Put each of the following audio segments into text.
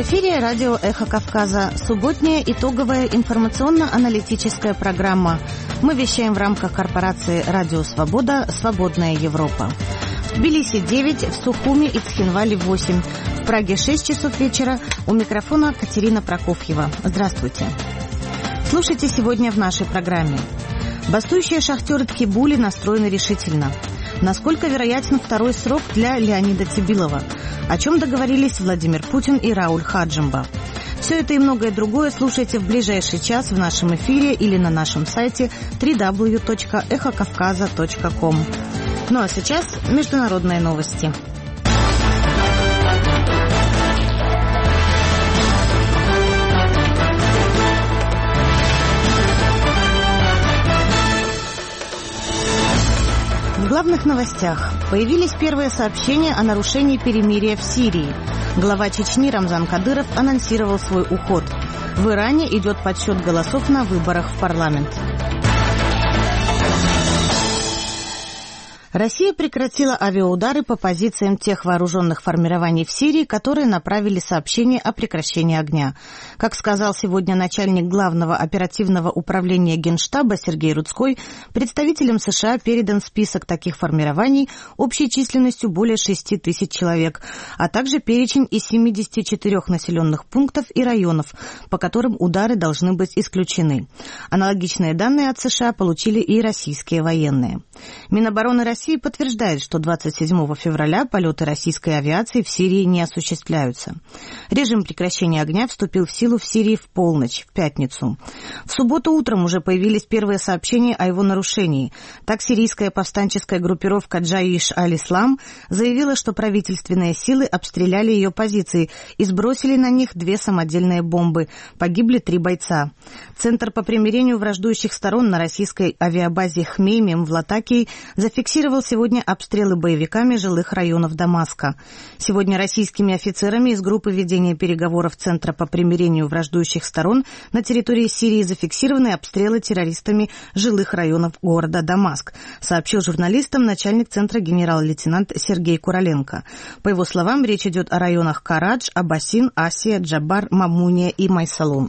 эфире радио «Эхо Кавказа». Субботняя итоговая информационно-аналитическая программа. Мы вещаем в рамках корпорации «Радио Свобода. Свободная Европа». В Тбилиси 9, в Сухуми и Цхинвале 8. В Праге 6 часов вечера. У микрофона Катерина Прокофьева. Здравствуйте. Слушайте сегодня в нашей программе. Бастующие шахтеры Тхибули настроены решительно. Насколько вероятен второй срок для Леонида Цибилова? О чем договорились Владимир Путин и Рауль Хаджимба? Все это и многое другое слушайте в ближайший час в нашем эфире или на нашем сайте www.ekhokavkaza.com. Ну а сейчас международные новости. В главных новостях появились первые сообщения о нарушении перемирия в Сирии. Глава Чечни Рамзан Кадыров анонсировал свой уход. В Иране идет подсчет голосов на выборах в парламент. Россия прекратила авиаудары по позициям тех вооруженных формирований в Сирии, которые направили сообщение о прекращении огня. Как сказал сегодня начальник Главного оперативного управления Генштаба Сергей Рудской, представителям США передан список таких формирований общей численностью более 6 тысяч человек, а также перечень из 74 населенных пунктов и районов, по которым удары должны быть исключены. Аналогичные данные от США получили и российские военные. Минобороны России подтверждает, что 27 февраля полеты российской авиации в Сирии не осуществляются. Режим прекращения огня вступил в силу в Сирии в полночь, в пятницу. В субботу утром уже появились первые сообщения о его нарушении. Так, сирийская повстанческая группировка Джаиш аль-Ислам заявила, что правительственные силы обстреляли ее позиции и сбросили на них 2 самодельные бомбы. Погибли 3 бойца. Центр по примирению враждующих сторон на российской авиабазе Хмеймим в Латакии зафиксировал сегодня обстрелы боевиками жилых районов Дамаска. Сегодня российскими офицерами из группы ведения переговоров Центра по примирению враждующих сторон на территории Сирии зафиксированы обстрелы террористами жилых районов города Дамаск, сообщил журналистам начальник Центра генерал-лейтенант Сергей Куроленко. По его словам, речь идет о районах Карадж, Абасин, Асия, Джабар, Мамуния и Майсалун.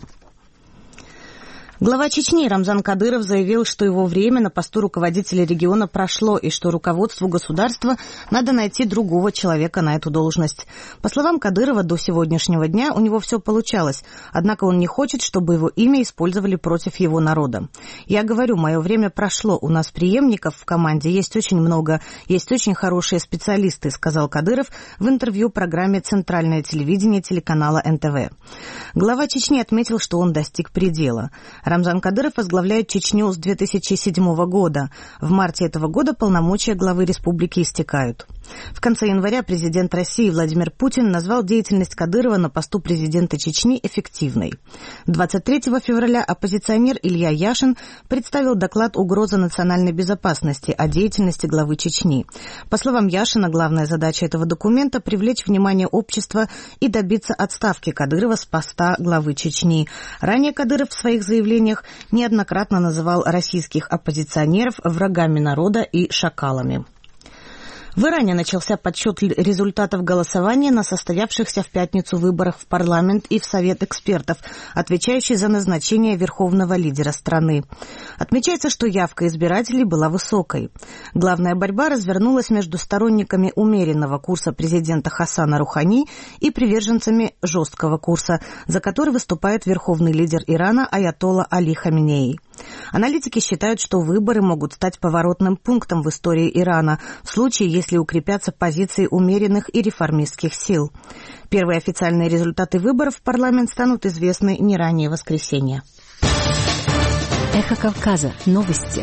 Глава Чечни Рамзан Кадыров заявил, что его время на посту руководителя региона прошло и что руководству государства надо найти другого человека на эту должность. По словам Кадырова, до сегодняшнего дня у него все получалось, однако он не хочет, чтобы его имя использовали против его народа. «Я говорю, мое время прошло, у нас преемников в команде есть очень много, есть очень хорошие специалисты», сказал Кадыров в интервью программе «Центральное телевидение» телеканала НТВ. Глава Чечни отметил, что он достиг предела. Рамзан Кадыров возглавляет Чечню с 2007 года. В марте этого года полномочия главы республики истекают. В конце января президент России Владимир Путин назвал деятельность Кадырова на посту президента Чечни эффективной. 23 февраля оппозиционер Илья Яшин представил доклад «Угроза национальной безопасности» о деятельности главы Чечни. По словам Яшина, главная задача этого документа – привлечь внимание общества и добиться отставки Кадырова с поста главы Чечни. Ранее Кадыров в своих заявлениях неоднократно называл российских оппозиционеров врагами народа и шакалами. В Иране начался подсчет результатов голосования на состоявшихся в пятницу выборах в парламент и в Совет экспертов, отвечающий за назначение верховного лидера страны. Отмечается, что явка избирателей была высокой. Главная борьба развернулась между сторонниками умеренного курса президента Хасана Рухани и приверженцами жесткого курса, за который выступает верховный лидер Ирана аятолла Али Хаминеи. Аналитики считают, что выборы могут стать поворотным пунктом в истории Ирана в случае, если укрепятся позиции умеренных и реформистских сил. Первые официальные результаты выборов в парламент станут известны не ранее воскресенья. Эхо Кавказа. Новости.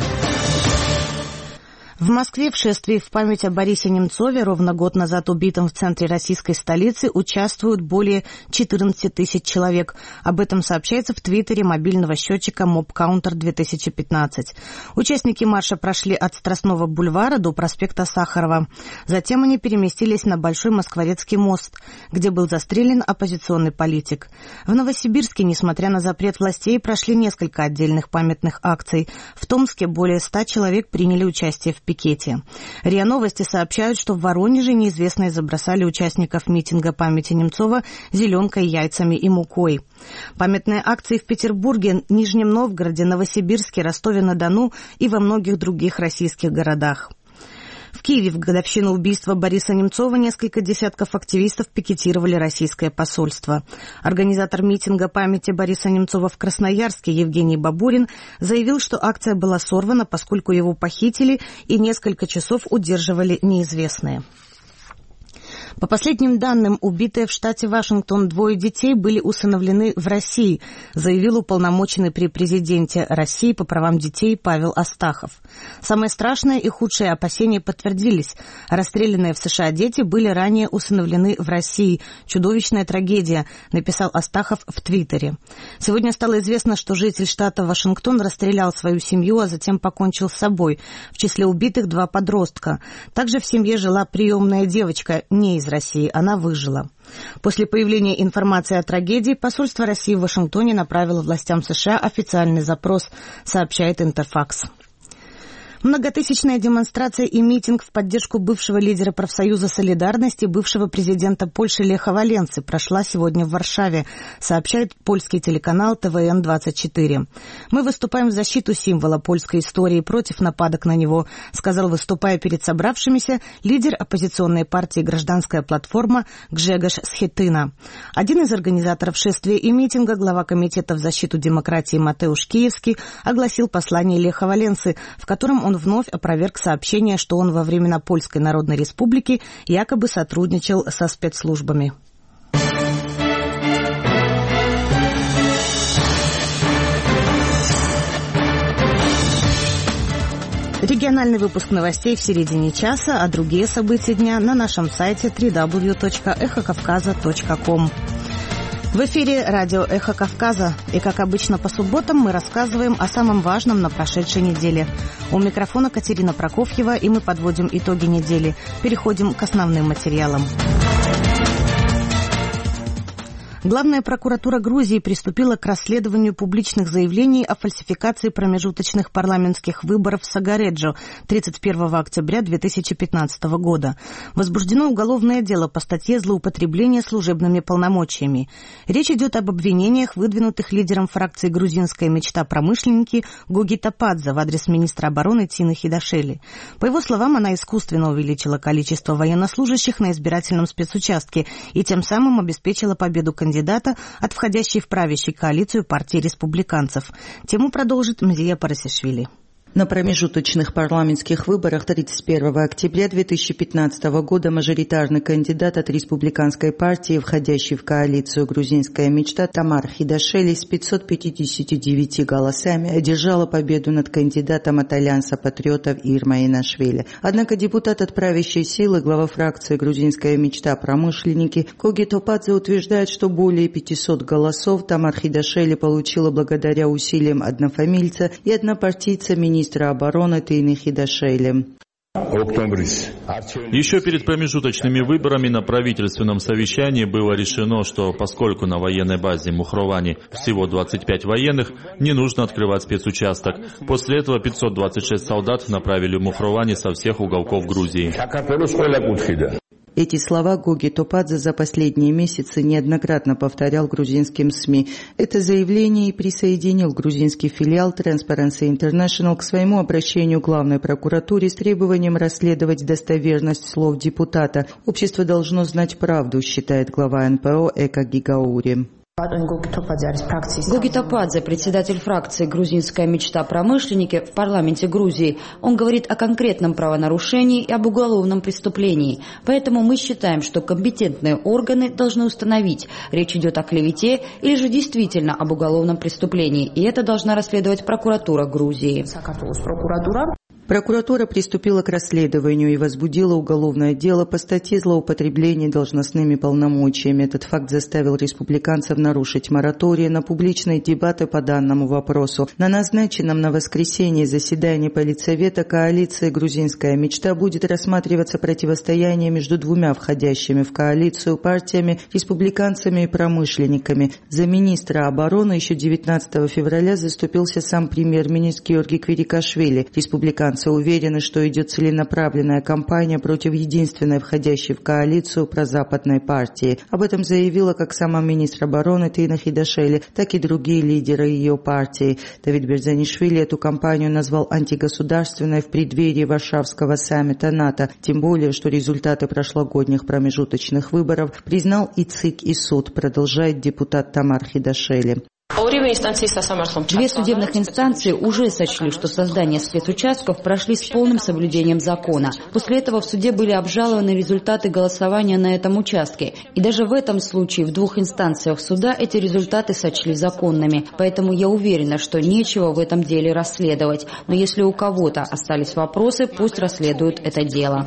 В Москве в шествии в память о Борисе Немцове, ровно год назад убитом в центре российской столицы, участвуют более 14 тысяч человек. Об этом сообщается в твиттере мобильного счетчика MobCounter-2015. Участники марша прошли от Страстного бульвара до проспекта Сахарова. Затем они переместились на Большой Москворецкий мост, где был застрелен оппозиционный политик. В Новосибирске, несмотря на запрет властей, прошли несколько отдельных памятных акций. В Томске более 100 человек приняли участие в пикете. РИА Новости сообщают, что в Воронеже неизвестные забросали участников митинга памяти Немцова зеленкой, яйцами и мукой. Памятные акции в Петербурге, Нижнем Новгороде, Новосибирске, Ростове-на-Дону и во многих других российских городах. В Киеве в годовщину убийства Бориса Немцова несколько десятков активистов пикетировали российское посольство. Организатор митинга памяти Бориса Немцова в Красноярске Евгений Бабурин заявил, что акция была сорвана, поскольку его похитили и несколько часов удерживали неизвестные. По последним данным, убитые в штате Вашингтон 2 детей были усыновлены в России, заявил уполномоченный при президенте России по правам детей Павел Астахов. Самое страшное и худшие опасения подтвердились. Расстрелянные в США дети были ранее усыновлены в России. Чудовищная трагедия, написал Астахов в Твиттере. Сегодня стало известно, что житель штата Вашингтон расстрелял свою семью, а затем покончил с собой. В числе убитых 2 подростка. Также в семье жила приемная девочка, не из России, она выжила. После появления информации о трагедии посольство России в Вашингтоне направило властям США официальный запрос, сообщает Интерфакс. Многотысячная демонстрация и митинг в поддержку бывшего лидера профсоюза «Солидарности», бывшего президента Польши Леха Валенсы прошла сегодня в Варшаве, сообщает польский телеканал ТВН-24. «Мы выступаем в защиту символа польской истории против нападок на него», сказал, выступая перед собравшимися, лидер оппозиционной партии «Гражданская платформа» Гжегош Схетына. Один из организаторов шествия и митинга, глава комитета в защиту демократии Матеуш Киевский, огласил послание Леха Валенсы, в котором он вновь опроверг сообщение, что он во времена Польской Народной Республики якобы сотрудничал со спецслужбами. Региональный выпуск новостей в середине часа, а другие события дня на нашем сайте www.эхокавказа.ком. В эфире радио «Эхо Кавказа». И, как обычно, по субботам мы рассказываем о самом важном на прошедшей неделе. У микрофона Катерина Прокофьева, и мы подводим итоги недели. Переходим к основным материалам. Главная прокуратура Грузии приступила к расследованию публичных заявлений о фальсификации промежуточных парламентских выборов в Сагареджо 31 октября 2015 года. Возбуждено уголовное дело по статье «Злоупотребление служебными полномочиями». Речь идет об обвинениях, выдвинутых лидером фракции «Грузинская мечта» промышленники Гоги Топадзе в адрес министра обороны Тины Хидашели. По его словам, она искусственно увеличила количество военнослужащих на избирательном спецучастке и тем самым обеспечила победу кандидата от входящей в правящую коалицию партии республиканцев. Тему продолжит Мзия Парасишвили. На промежуточных парламентских выборах 31 октября 2015 года мажоритарный кандидат от республиканской партии, входящий в коалицию «Грузинская мечта» Тамар Хидашели с 559 голосами одержала победу над кандидатом от Альянса патриотов Ирма Инашвили. Однако депутат от правящей силы, глава фракции «Грузинская мечта» промышленники Гоги Топадзе утверждает, что более 500 голосов Тамар Хидашели получила благодаря усилиям однофамильца и однопартийца министра обороны Тины Хидашели. Еще перед промежуточными выборами на правительственном совещании было решено, что поскольку на военной базе Мухровани всего 25 военных, не нужно открывать спецучасток. После этого 526 солдат направили в Мухровани со всех уголков Грузии. Эти слова Гоги Топадзе за последние месяцы неоднократно повторял грузинским СМИ. Это заявление и присоединил грузинский филиал Transparency International к своему обращению к главной прокуратуре с требованием расследовать достоверность слов депутата. Общество должно знать правду, считает глава НПО Эка Гигаури. Гоги Топадзе, председатель фракции «Грузинская мечта» промышленники в парламенте Грузии. Он говорит о конкретном правонарушении и об уголовном преступлении. Поэтому мы считаем, что компетентные органы должны установить, речь идет о клевете или же действительно об уголовном преступлении. И это должна расследовать прокуратура Грузии. Прокуратура приступила к расследованию и возбудила уголовное дело по статье «Злоупотребление должностными полномочиями». Этот факт заставил республиканцев нарушить мораторий на публичные дебаты по данному вопросу. На назначенном на воскресенье заседании политсовета коалиции «Грузинская мечта» будет рассматриваться противостояние между двумя входящими в коалицию партиями, республиканцами и промышленниками. За министра обороны еще 19 февраля заступился сам премьер-министр Георгий Квирикашвили. Республиканцы республиканцы уверены, что идет целенаправленная кампания против единственной входящей в коалицию прозападной партии. Об этом заявила как сама министр обороны Тина Хидашели, так и другие лидеры ее партии. Давид Берзанишвили эту кампанию назвал антигосударственной в преддверии Варшавского саммита НАТО, тем более, что результаты прошлогодних промежуточных выборов признал и ЦИК, и суд, продолжает депутат Тамар Хидашели. Две судебных инстанции уже сочли, что создание спецучастков прошли с полным соблюдением закона. После этого в суде были обжалованы результаты голосования на этом участке. И даже в этом случае в двух инстанциях суда эти результаты сочли законными. Поэтому я уверена, что нечего в этом деле расследовать. Но если у кого-то остались вопросы, пусть расследуют это дело.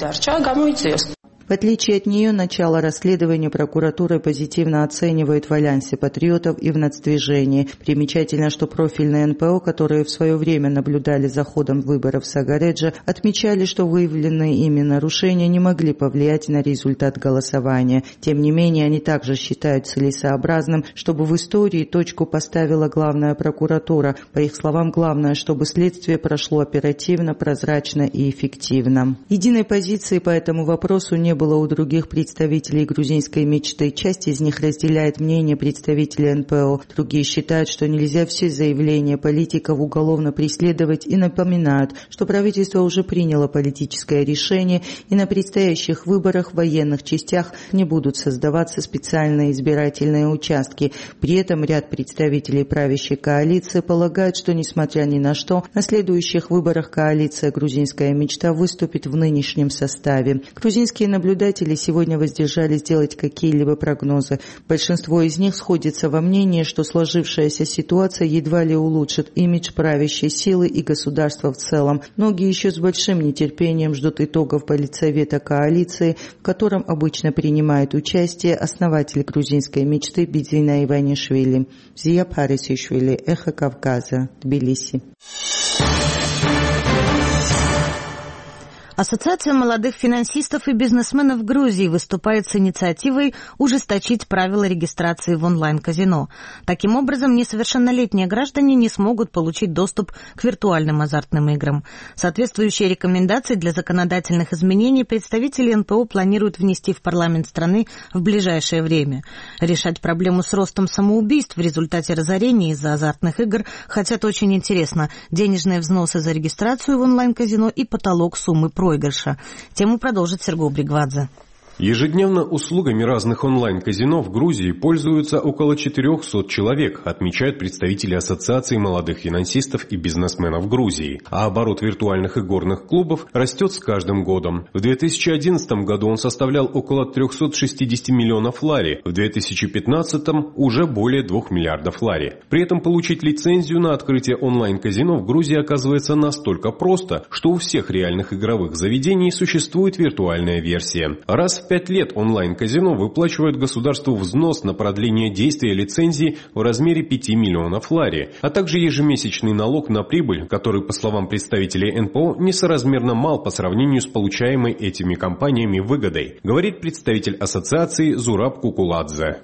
В отличие от нее, начало расследования прокуратура позитивно оценивает в Альянсе патриотов и в нацдвижении. Примечательно, что профильные НПО, которые в свое время наблюдали за ходом выборов в Сагаредже, отмечали, что выявленные ими нарушения не могли повлиять на результат голосования. Тем не менее, они также считают целесообразным, чтобы в истории точку поставила главная прокуратура. По их словам, главное, чтобы следствие прошло оперативно, прозрачно и эффективно. Единой позиции по этому вопросу не было у других представителей грузинской мечты. Часть из них разделяет мнение представителей НПО. Другие считают, что нельзя все заявления политиков уголовно преследовать и напоминают, что правительство уже приняло политическое решение и на предстоящих выборах в военных частях не будут создаваться специальные избирательные участки. При этом ряд представителей правящей коалиции полагают, что несмотря ни на что, на следующих выборах коалиция «Грузинская мечта» выступит в нынешнем составе. Грузинские наблюдатели сегодня воздержались делать какие-либо прогнозы. Большинство из них сходится во мнении, что сложившаяся ситуация едва ли улучшит имидж правящей силы и государства в целом. Многие еще с большим нетерпением ждут итогов политсовета коалиции, в котором обычно принимает участие основатель грузинской мечты Бидзина Иванишвили. Зия Парисишвили, Эхо Кавказа, Тбилиси. Ассоциация молодых финансистов и бизнесменов Грузии выступает с инициативой ужесточить правила регистрации в онлайн-казино. Таким образом, несовершеннолетние граждане не смогут получить доступ к виртуальным азартным играм. Соответствующие рекомендации для законодательных изменений представители НПО планируют внести в парламент страны в ближайшее время. Решать проблему с ростом самоубийств в результате разорения из-за азартных игр хотят очень интересно. Денежные взносы за регистрацию в онлайн-казино и потолок суммы проигрыша. Тему продолжит Серго Бригвадзе. Ежедневно услугами разных онлайн-казино в Грузии пользуются около 400 человек, отмечают представители Ассоциации молодых финансистов и бизнесменов Грузии. А оборот виртуальных игорных клубов растет с каждым годом. В 2011 году он составлял около 360 миллионов лари, в 2015 уже более 2 миллиардов лари. При этом получить лицензию на открытие онлайн-казино в Грузии оказывается настолько просто, что у всех реальных игровых заведений существует виртуальная версия. Раз в 5 лет онлайн-казино выплачивают государству взнос на продление действия лицензии в размере 5 миллионов лари, а также ежемесячный налог на прибыль, который, по словам представителей НПО, несоразмерно мал по сравнению с получаемой этими компаниями выгодой, говорит представитель ассоциации Зураб Кукуладзе.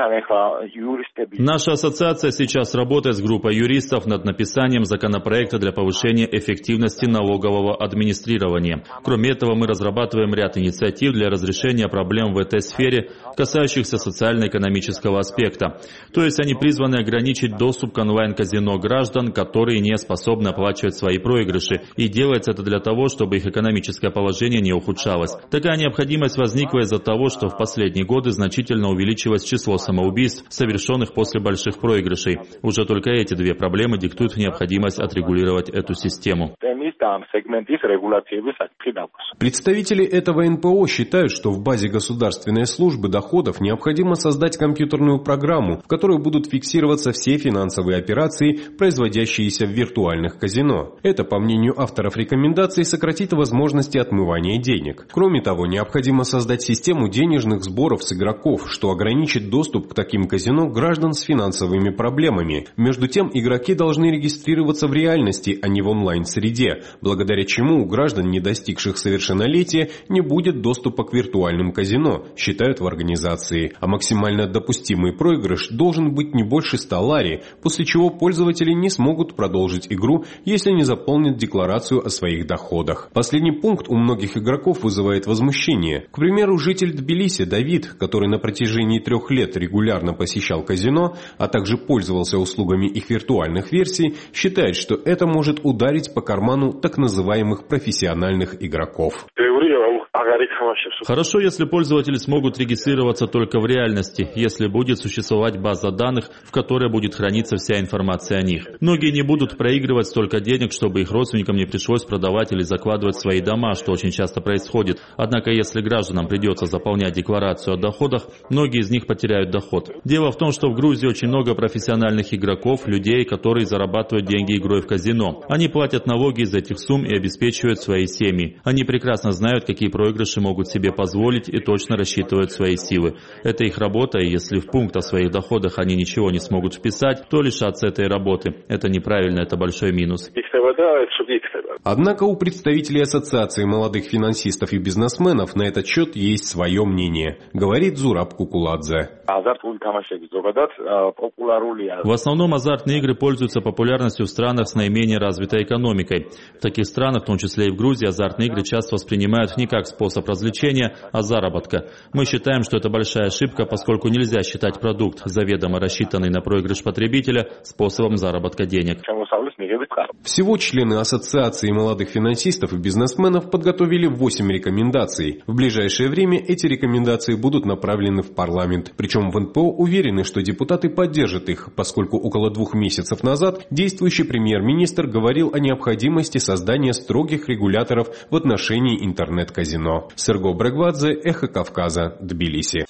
Наша ассоциация сейчас работает с группой юристов над написанием законопроекта для повышения эффективности налогового администрирования. Кроме этого, мы разрабатываем ряд инициатив для разрешения проблем в этой сфере, касающихся социально-экономического аспекта. То есть они призваны ограничить доступ к онлайн-казино граждан, которые не способны оплачивать свои проигрыши. И делается это для того, чтобы их экономическое положение не ухудшалось. Такая необходимость возникла из-за того, что в последние годы значительно увеличилось число самоубийств, совершенных после больших проигрышей. Уже только эти две проблемы диктуют необходимость отрегулировать эту систему. Представители этого НПО считают, что в базе государственной службы доходов необходимо создать компьютерную программу, в которой будут фиксироваться все финансовые операции, производящиеся в виртуальных казино. Это, по мнению авторов рекомендаций, сократит возможности отмывания денег. Кроме того, необходимо создать систему денежных сборов с игроков, что ограничит доступ к таким казино граждан с финансовыми проблемами. Между тем, игроки должны регистрироваться в реальности, а не в онлайн-среде, благодаря чему у граждан, не достигших совершеннолетия, не будет доступа к виртуальным казино, считают в организации. А максимально допустимый проигрыш должен быть не больше 100 лари, после чего пользователи не смогут продолжить игру, если не заполнят декларацию о своих доходах. Последний пункт у многих игроков вызывает возмущение. К примеру, житель Тбилиси Давид, который на протяжении 3 лет регулярно посещал казино, а также пользовался услугами их виртуальных версий, считает, что это может ударить по карману так называемых профессиональных игроков. Хорошо, если пользователи смогут регистрироваться только в реальности, если будет существовать база данных, в которой будет храниться вся информация о них. Многие не будут проигрывать столько денег, чтобы их родственникам не пришлось продавать или закладывать свои дома, что очень часто происходит. Однако, если гражданам придется заполнять декларацию о доходах, многие из них потеряют доход. Дело в том, что в Грузии очень много профессиональных игроков, людей, которые зарабатывают деньги игрой в казино. Они платят налоги из этих сумм и обеспечивают свои семьи. Они прекрасно знают, какие проигрыши могут себе позволить и точно рассчитывают свои силы. Это их работа, и если в пункт о своих доходах они ничего не смогут вписать, то лишатся этой работы. Это неправильно, это большой минус. Однако у представителей Ассоциации молодых финансистов и бизнесменов на этот счет есть свое мнение, говорит Зураб Кукуладзе. В основном азартные игры пользуются популярностью в странах с наименее развитой экономикой. В таких странах, в том числе и в Грузии, азартные игры часто воспринимают не как способ развлечения, а заработка. Мы считаем, что это большая ошибка, поскольку нельзя считать продукт, заведомо рассчитанный на проигрыш потребителя, способом заработка денег. Всего члены Ассоциации молодых финансистов и бизнесменов подготовили 8 рекомендаций. В ближайшее время эти рекомендации будут направлены в парламент. Причем в НПО уверены, что депутаты поддержат их, поскольку около 2 месяцев назад действующий премьер-министр говорил о необходимости создания строгих регуляторов в отношении интернет-казино. Серго Брегвадзе, Эхо Кавказа, Тбилиси.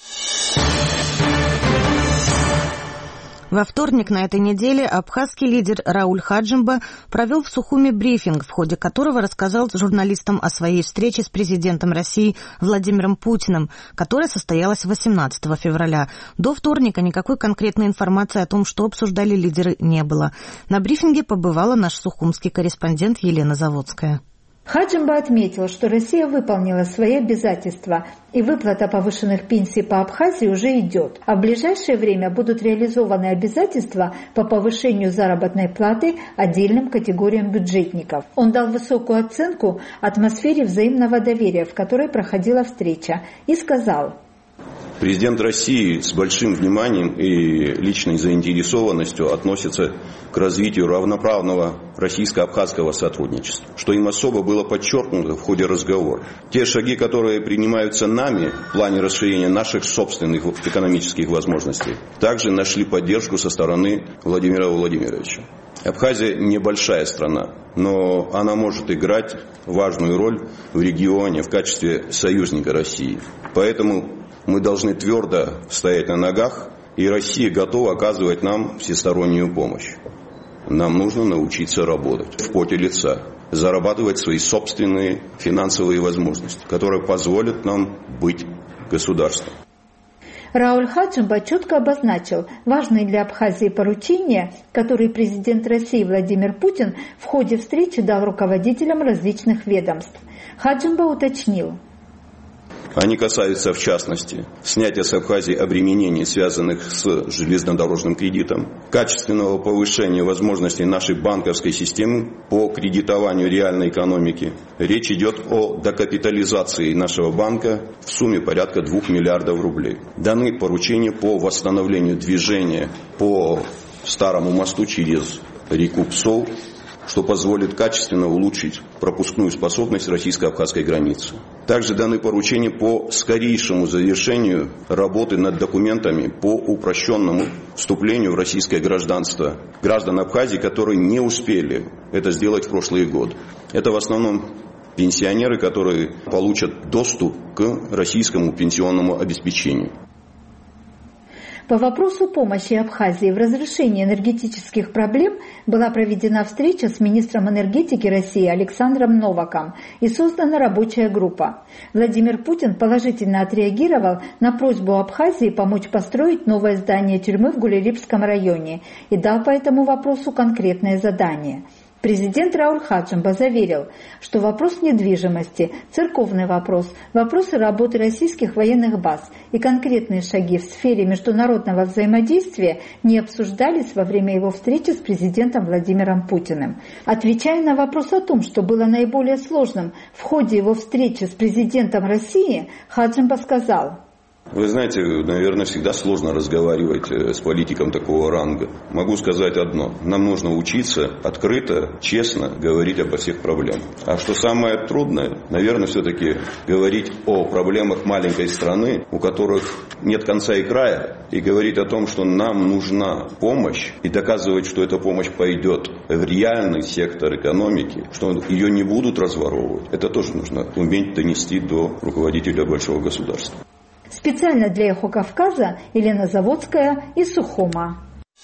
Во вторник на этой неделе абхазский лидер Рауль Хаджимба провел в Сухуми брифинг, в ходе которого рассказал журналистам о своей встрече с президентом России Владимиром Путиным, которая состоялась 18 февраля. До вторника никакой конкретной информации о том, что обсуждали лидеры, не было. На брифинге побывала наш сухумский корреспондент Елена Заводская. Хаджимба отметил, что Россия выполнила свои обязательства, и выплата повышенных пенсий по Абхазии уже идет. А в ближайшее время будут реализованы обязательства по повышению заработной платы отдельным категориям бюджетников. Он дал высокую оценку атмосфере взаимного доверия, в которой проходила встреча, и сказал: президент России с большим вниманием и личной заинтересованностью относится к развитию равноправного российско-абхазского сотрудничества, что им особо было подчеркнуто в ходе разговора. Те шаги, которые принимаются нами в плане расширения наших собственных экономических возможностей, также нашли поддержку со стороны Владимира Владимировича. Абхазия небольшая страна, но она может играть важную роль в регионе в качестве союзника России. Поэтому мы должны твердо стоять на ногах, и Россия готова оказывать нам всестороннюю помощь. Нам нужно научиться работать в поте лица, зарабатывать свои собственные финансовые возможности, которые позволят нам быть государством. Рауль Хаджимба четко обозначил важные для Абхазии поручения, которые президент России Владимир Путин в ходе встречи дал руководителям различных ведомств. Хаджимба уточнил: они касаются, в частности, снятия с Абхазии обременений, связанных с железнодорожным кредитом, качественного повышения возможностей нашей банковской системы по кредитованию реальной экономики. Речь идет о докапитализации нашего банка в сумме порядка 2 миллиардов рублей. Даны поручения по восстановлению движения по старому мосту через реку Псол, что позволит качественно улучшить пропускную способность российско-абхазской границы. Также даны поручения по скорейшему завершению работы над документами по упрощенному вступлению в российское гражданство граждан Абхазии, которые не успели это сделать в прошлые годы. Это в основном пенсионеры, которые получат доступ к российскому пенсионному обеспечению. По вопросу помощи Абхазии в разрешении энергетических проблем была проведена встреча с министром энергетики России Александром Новаком и создана рабочая группа. Владимир Путин положительно отреагировал на просьбу Абхазии помочь построить новое здание тюрьмы в Гулилипском районе и дал по этому вопросу конкретное задание. Президент Рауль Хаджимба заверил, что вопрос недвижимости, церковный вопрос, вопросы работы российских военных баз и конкретные шаги в сфере международного взаимодействия не обсуждались во время его встречи с президентом Владимиром Путиным. Отвечая на вопрос о том, что было наиболее сложным в ходе его встречи с президентом России, Хаджимба сказал: Вы знаете, наверное, всегда сложно разговаривать с политиком такого ранга. Могу сказать одно. Нам нужно учиться открыто, честно говорить обо всех проблемах. А что самое трудное, наверное, все-таки говорить о проблемах маленькой страны, у которых нет конца и края, и говорить о том, что нам нужна помощь, и доказывать, что эта помощь пойдет в реальный сектор экономики, что ее не будут разворовывать. Это тоже нужно уметь донести до руководителя большого государства. Специально для «Эхо Кавказа» Елена Заводская из Сухума.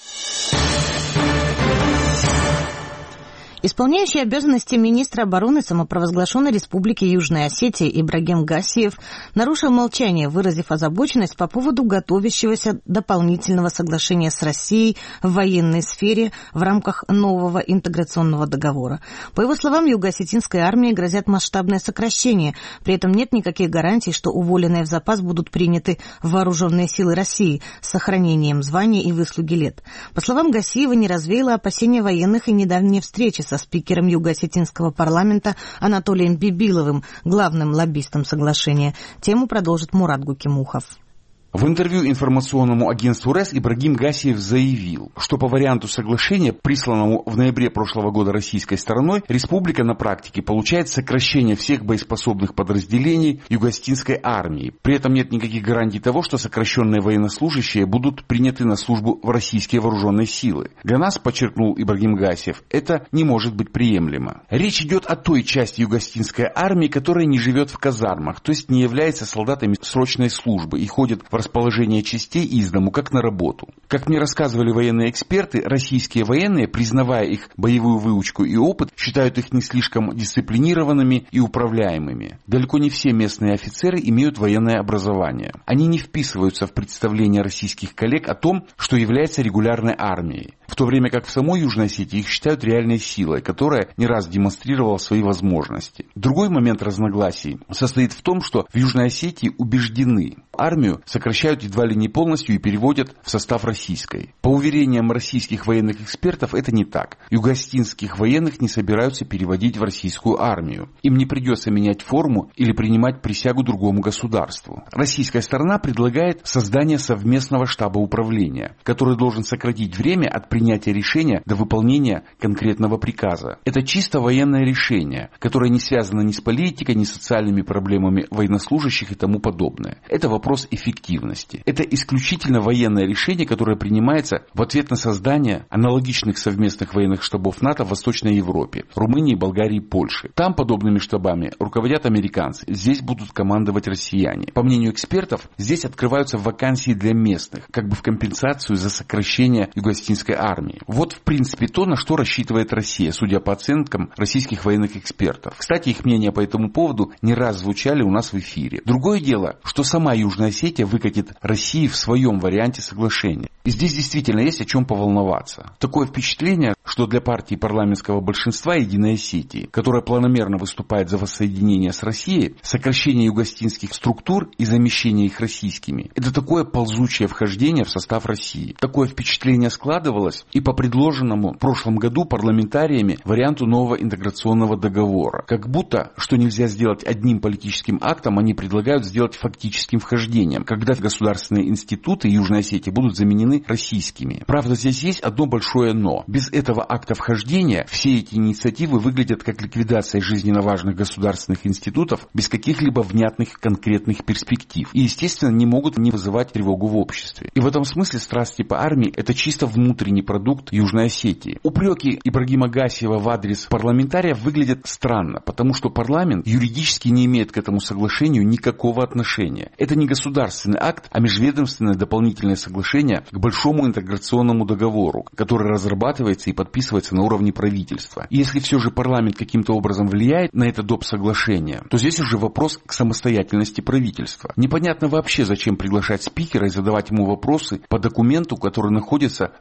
Исполняющий обязанности министра обороны самопровозглашенной Республики Южная Осетия Ибрагим Гасиев нарушил молчание, выразив озабоченность по поводу готовящегося дополнительного соглашения с Россией в военной сфере в рамках нового интеграционного договора. По его словам, юго-осетинской армии грозят масштабное сокращение, при этом нет никаких гарантий, что уволенные в запас будут приняты в вооруженные силы России с сохранением звания и выслуги лет. По словам Гасиева, не развеяло опасения военных и недавняя встреча со спикером Юго-Осетинского парламента Анатолием Бибиловым, главным лоббистом соглашения. Тему продолжит Мурат Гукимухов. В интервью информационному агентству РЭС Ибрагим Гасиев заявил, что по варианту соглашения, присланному в ноябре прошлого года российской стороной, республика на практике получает сокращение всех боеспособных подразделений юго-осетинской армии. При этом нет никаких гарантий того, что сокращенные военнослужащие будут приняты на службу в российские вооруженные силы. Для нас, подчеркнул Ибрагим Гасиев, это не может быть приемлемо. Речь идет о той части юго-осетинской армии, которая не живет в казармах, то есть не является солдатами срочной службы и ходит в расположение частей из дому, как на работу. Как мне рассказывали военные эксперты, российские военные, признавая их боевую выучку и опыт, считают их не слишком дисциплинированными и управляемыми. Далеко не все местные офицеры имеют военное образование. Они не вписываются в представление российских коллег о том, что является регулярной армией. В то время как в самой Южной Осетии их считают реальной силой, которая не раз демонстрировала свои возможности. Другой момент разногласий состоит в том, что в Южной Осетии убеждены, армию сокращают едва ли не полностью и переводят в состав российской. По уверениям российских военных экспертов, это не так. Юго-осетинских военных не собираются переводить в российскую армию. Им не придется менять форму или принимать присягу другому государству. Российская сторона предлагает создание совместного штаба управления, который должен сократить время от принятия решения до выполнения конкретного приказа. Это чисто военное решение, которое не связано ни с политикой, ни с социальными проблемами военнослужащих и тому подобное. Это вопрос эффективности. Это исключительно военное решение, которое принимается в ответ на создание аналогичных совместных военных штабов НАТО в Восточной Европе, Румынии, Болгарии, Польши. Там подобными штабами руководят американцы, здесь будут командовать россияне. По мнению экспертов, здесь открываются вакансии для местных, как бы в компенсацию за сокращение юго-осетинской армии. Вот в принципе то, на что рассчитывает Россия, судя по оценкам российских военных экспертов. Кстати, их мнения по этому поводу не раз звучали у нас в эфире. Другое дело, что сама Южная Осетия выкатит России в своем варианте соглашения. И здесь действительно есть о чем поволноваться. Такое впечатление, что для партии парламентского большинства Единой Осетии, которая планомерно выступает за воссоединение с Россией, сокращение юго-осетинских структур и замещение их российскими, это такое ползучее вхождение в состав России. Такое впечатление складывалось и по предложенному в прошлом году парламентариями варианту нового интеграционного договора. Как будто, что нельзя сделать одним политическим актом, они предлагают сделать фактическим вхождением, когда государственные институты Южной Осетии будут заменены российскими. Правда, здесь есть одно большое «но». Без этого акта вхождения все эти инициативы выглядят как ликвидация жизненно важных государственных институтов без каких-либо внятных конкретных перспектив. И, естественно, не могут не вызывать тревогу в обществе. И в этом смысле страсти по армии – это чисто внутренний продукт Южной Осетии. Упреки Ибрагима Гасиева в адрес парламентариев выглядят странно, потому что парламент юридически не имеет к этому соглашению никакого отношения. Это не государственный акт, а межведомственное дополнительное соглашение к большому интеграционному договору, который разрабатывается и подписывается на уровне правительства. И если все же парламент каким-то образом влияет на это доп. Соглашение, то здесь уже вопрос к самостоятельности правительства. Непонятно вообще, зачем приглашать спикера и задавать ему вопросы по документу, который находится в компетенции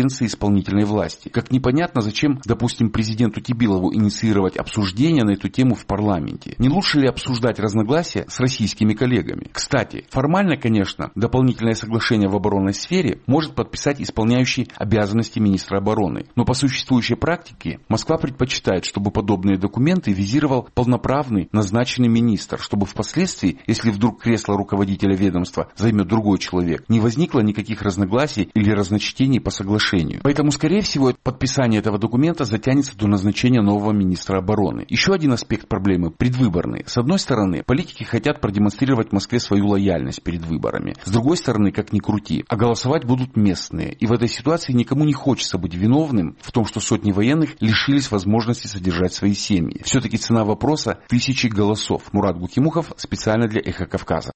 компетенции исполнительной власти. Как непонятно, зачем, допустим, президенту Тибилову инициировать обсуждение на эту тему в парламенте. Не лучше ли обсуждать разногласия с российскими коллегами? Кстати, формально, конечно, дополнительное соглашение в оборонной сфере может подписать исполняющий обязанности министра обороны. Но по существующей практике Москва предпочитает, чтобы подобные документы визировал полноправный назначенный министр, чтобы впоследствии, если вдруг кресло руководителя ведомства займет другой человек, не возникло никаких разногласий или разночтений по соглашению. Поэтому, скорее всего, подписание этого документа затянется до назначения нового министра обороны. Еще один аспект проблемы – предвыборный. С одной стороны, политики хотят продемонстрировать в Москве свою лояльность перед выборами. С другой стороны, как ни крути, а голосовать будут местные. И в этой ситуации никому не хочется быть виновным в том, что сотни военных лишились возможности содержать свои семьи. Все-таки цена вопроса – тысячи голосов. Мурат Гукимухов специально для «Эхо Кавказа».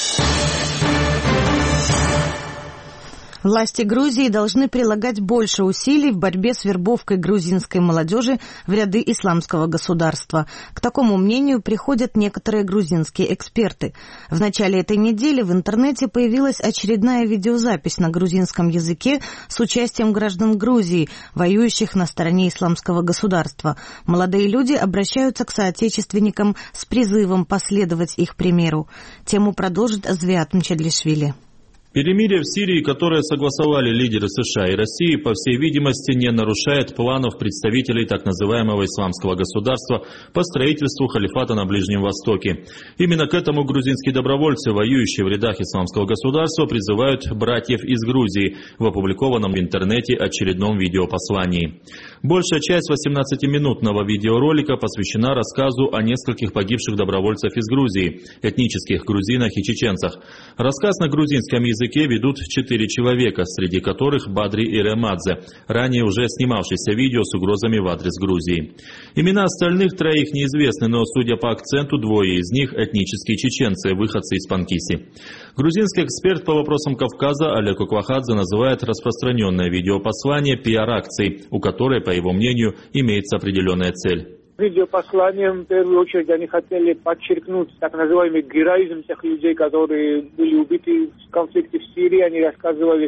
Власти Грузии должны прилагать больше усилий в борьбе с вербовкой грузинской молодежи в ряды исламского государства. К такому мнению приходят некоторые грузинские эксперты. В начале этой недели в интернете появилась очередная видеозапись на грузинском языке с участием граждан Грузии, воюющих на стороне исламского государства. Молодые люди обращаются к соотечественникам с призывом последовать их примеру. Тему продолжит Звиат Мчедлишвили. Перемирие в Сирии, которое согласовали лидеры США и России, по всей видимости, не нарушает планов представителей так называемого исламского государства по строительству халифата на Ближнем Востоке. Именно к этому грузинские добровольцы, воюющие в рядах исламского государства, призывают братьев из Грузии в опубликованном в интернете очередном видеопослании. Большая часть 18-минутного видеоролика посвящена рассказу о нескольких погибших добровольцев из Грузии, этнических грузинах и чеченцах. Рассказ на грузинском языке ведут 4 человека, среди которых Бадри Иремадзе, ранее уже снимавшийся видео с угрозами в адрес Грузии. Имена остальных 3 неизвестны, но, судя по акценту, 2 из них этнические чеченцы, выходцы из Панкиси. Грузинский эксперт по вопросам Кавказа Олег Квахадзе называет распространенное видеопослание пиар-акцией, у которой, по его мнению, имеется определенная цель. Видеопосланием, в первую очередь, они хотели подчеркнуть так называемый героизм тех людей, которые были убиты в конфликте в Сирии. Они рассказывали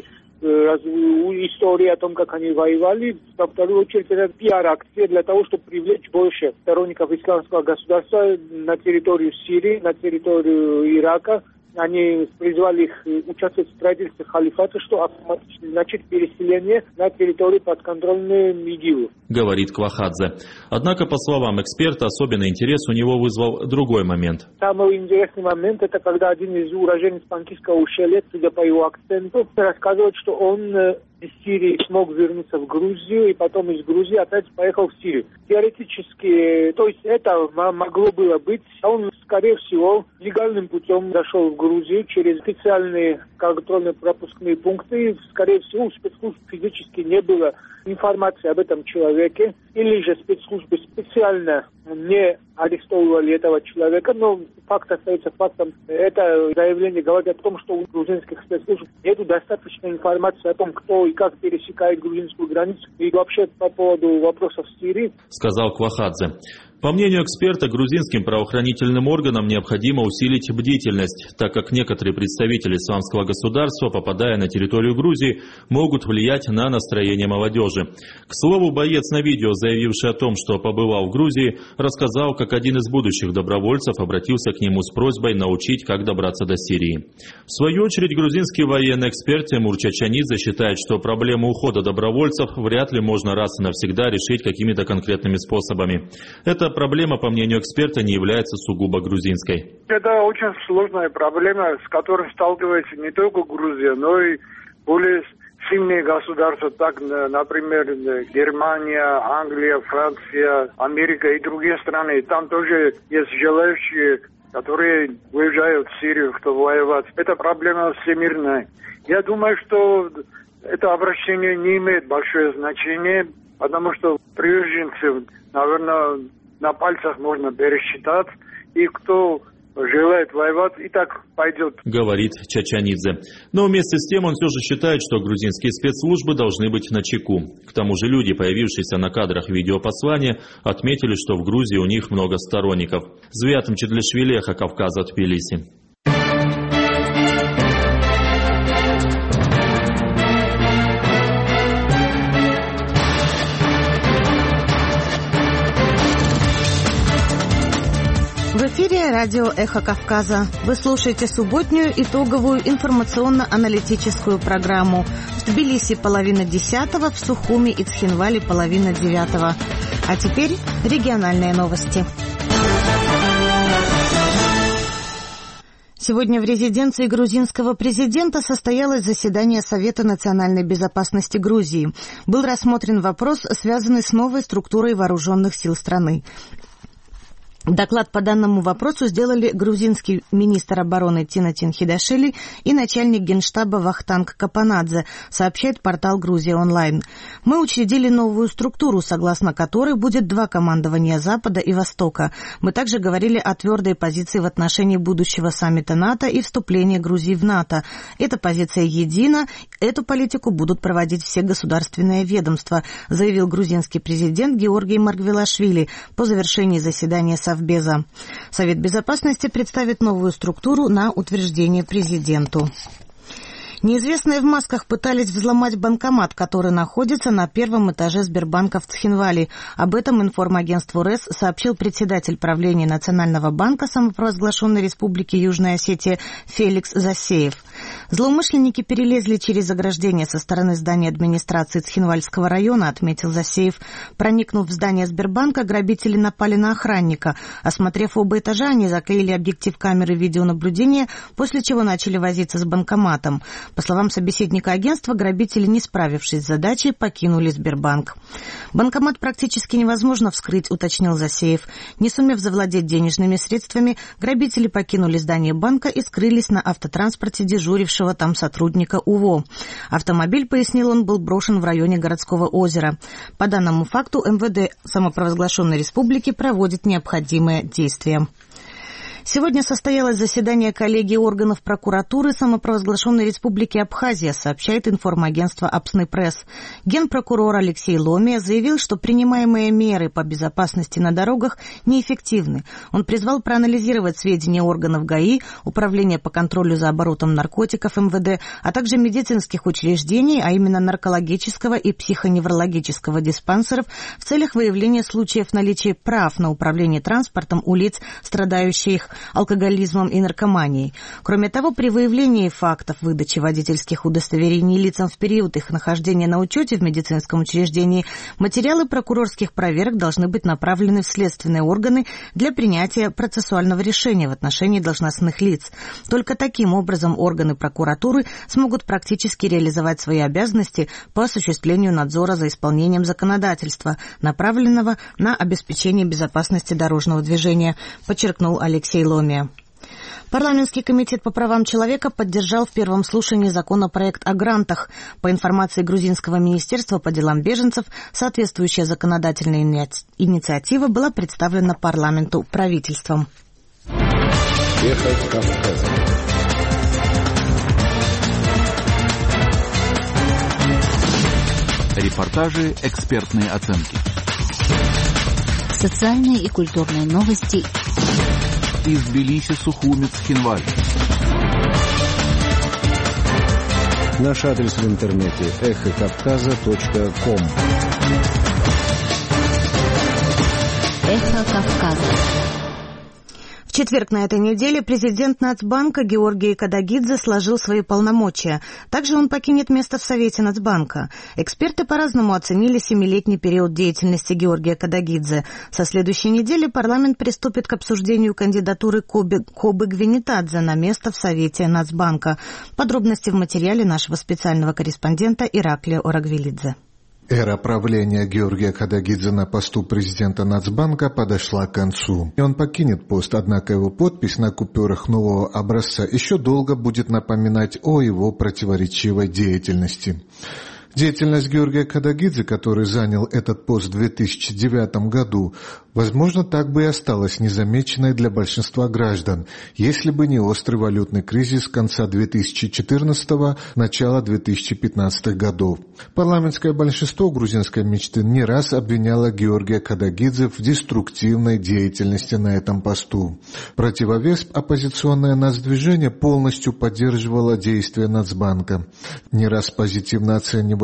истории о том, как они воевали. Во вторую очередь, это пиар-акция для того, чтобы привлечь больше сторонников исламского государства на территорию Сирии, на территорию Ирака. Они призвали их участвовать в строительстве халифата, что автоматически значит переселение на территорию подконтрольной ИГИЛу, говорит Квахадзе. Однако, по словам эксперта, особенный интерес у него вызвал другой момент. Самый интересный момент – это когда один из уроженцев Панкисского ущелья, судя по его акценту, рассказывает, что он из Сирии смог вернуться в Грузию и потом из Грузии опять поехал в Сирию. Теоретически, то есть это могло было быть. Он, скорее всего, легальным путем зашел в Грузию через специальные контрольно-пропускные пункты. Скорее всего, у спецслужб физически не было информации об этом человеке, или же спецслужбы специально не арестовывали этого человека, но факт остается фактом. Это заявление говорит о том, что у грузинских спецслужб нет достаточной информации о том, кто и как пересекает грузинскую границу, и вообще по поводу вопросов в Сирии, сказал Квахадзе. По мнению эксперта, грузинским правоохранительным органам необходимо усилить бдительность, так как некоторые представители исламского государства, попадая на территорию Грузии, могут влиять на настроение молодежи. К слову, боец на видео, заявивший о том, что побывал в Грузии, рассказал, как один из будущих добровольцев обратился к нему с просьбой научить, как добраться до Сирии. В свою очередь, грузинский военный эксперт Тимур Чачанидзе считает, что проблему ухода добровольцев вряд ли можно раз и навсегда решить какими-то конкретными способами. Эта проблема, по мнению эксперта, не является сугубо грузинской. Это очень сложная проблема, с которой сталкивается не только Грузия, но и более сильные государства, так, например, Германия, Англия, Франция, Америка и другие страны. Там тоже есть желающие, которые уезжают в Сирию, кто воевать. Это проблема всемирная. Я думаю, что это обращение не имеет большое значение, потому что приверженцев, наверное, на пальцах можно пересчитать, и кто желает воевать, и так пойдет, говорит Чачанидзе. Но вместе с тем он все же считает, что грузинские спецслужбы должны быть начеку. К тому же люди, появившиеся на кадрах видеопослания, отметили, что в Грузии у них много сторонников. Звиат Мчедлишвили, Эхо Кавказа, Тбилиси. В эфире радио «Эхо Кавказа». Вы слушаете субботнюю итоговую информационно-аналитическую программу. В Тбилиси 9:30, в Сухуми и Цхинвале 8:30. А теперь региональные новости. Сегодня в резиденции грузинского президента состоялось заседание Совета национальной безопасности Грузии. Был рассмотрен вопрос, связанный с новой структурой вооруженных сил страны. Доклад по данному вопросу сделали грузинский министр обороны Тинатин Хидашвили и начальник генштаба Вахтанг Капанадзе, сообщает портал «Грузия онлайн». Мы учредили новую структуру, согласно которой будет два командования Запада и Востока. Мы также говорили о твердой позиции в отношении будущего саммита НАТО и вступления Грузии в НАТО. Эта позиция едина, эту политику будут проводить все государственные ведомства, заявил грузинский президент Георгий Маргвелашвили по завершении заседания Совбеза. Совет Безопасности представит новую структуру на утверждение президенту. Неизвестные в масках пытались взломать банкомат, который находится на первом этаже Сбербанка в Цхинвале. Об этом информагентству РЭС сообщил председатель правления Национального банка самопровозглашенной Республики Южная Осетия Феликс Засеев. Злоумышленники перелезли через ограждение со стороны здания администрации Цхинвальского района, отметил Засеев. Проникнув в здание Сбербанка, грабители напали на охранника. Осмотрев оба этажа, они заклеили объектив камеры видеонаблюдения, после чего начали возиться с банкоматом. По словам собеседника агентства, грабители, не справившись с задачей, покинули Сбербанк. Банкомат практически невозможно вскрыть, уточнил Засеев. Не сумев завладеть денежными средствами, грабители покинули здание банка и скрылись на автотранспорте дежурившего там сотрудника УВО. Автомобиль, пояснил он, был брошен в районе городского озера. По данному факту МВД самопровозглашенной республики проводит необходимые действия. Сегодня состоялось заседание коллегии органов прокуратуры самопровозглашенной Республики Абхазия, сообщает информагентство Апсны Пресс. Генпрокурор Алексей Ломия заявил, что принимаемые меры по безопасности на дорогах неэффективны. Он призвал проанализировать сведения органов ГАИ, Управления по контролю за оборотом наркотиков МВД, а также медицинских учреждений, а именно наркологического и психоневрологического диспансеров, в целях выявления случаев наличия прав на управление транспортом у лиц, страдающих алкоголизмом и наркоманией. Кроме того, при выявлении фактов выдачи водительских удостоверений лицам в период их нахождения на учете в медицинском учреждении, материалы прокурорских проверок должны быть направлены в следственные органы для принятия процессуального решения в отношении должностных лиц. Только таким образом органы прокуратуры смогут практически реализовать свои обязанности по осуществлению надзора за исполнением законодательства, направленного на обеспечение безопасности дорожного движения, подчеркнул Алексей Ломия. Парламентский комитет по правам человека поддержал в первом слушании законопроект о грантах. По информации грузинского министерства по делам беженцев, соответствующая законодательная инициатива была представлена парламенту правительством. Репортажи, экспертные оценки. Социальные и культурные новости из Тбилиси, Сухуми, Цхинвале. Наш адрес в интернете эхокавказа.ком. Эхо Кавказа. В четверг на этой неделе президент Нацбанка Георгий Кадагидзе сложил свои полномочия. Также он покинет место в Совете Нацбанка. Эксперты по-разному оценили 7-летний период деятельности Георгия Кадагидзе. Со следующей недели парламент приступит к обсуждению кандидатуры Кобы Гвинетадзе на место в Совете Нацбанка. Подробности в материале нашего специального корреспондента Ираклия Орагвелидзе. Эра правления Георгия Кадагидзе на посту президента Нацбанка подошла к концу. И он покинет пост, однако его подпись на купюрах нового образца еще долго будет напоминать о его противоречивой деятельности. Деятельность Георгия Кадагидзе, который занял этот пост в 2009 году, возможно, так бы и осталась незамеченной для большинства граждан, если бы не острый валютный кризис конца 2014-го, начала 2015 годов. Парламентское большинство грузинской мечты не раз обвиняло Георгия Кадагидзе в деструктивной деятельности на этом посту. Противовес оппозиционное нацдвижение полностью поддерживало действия Нацбанка. Не раз позитивно оценивали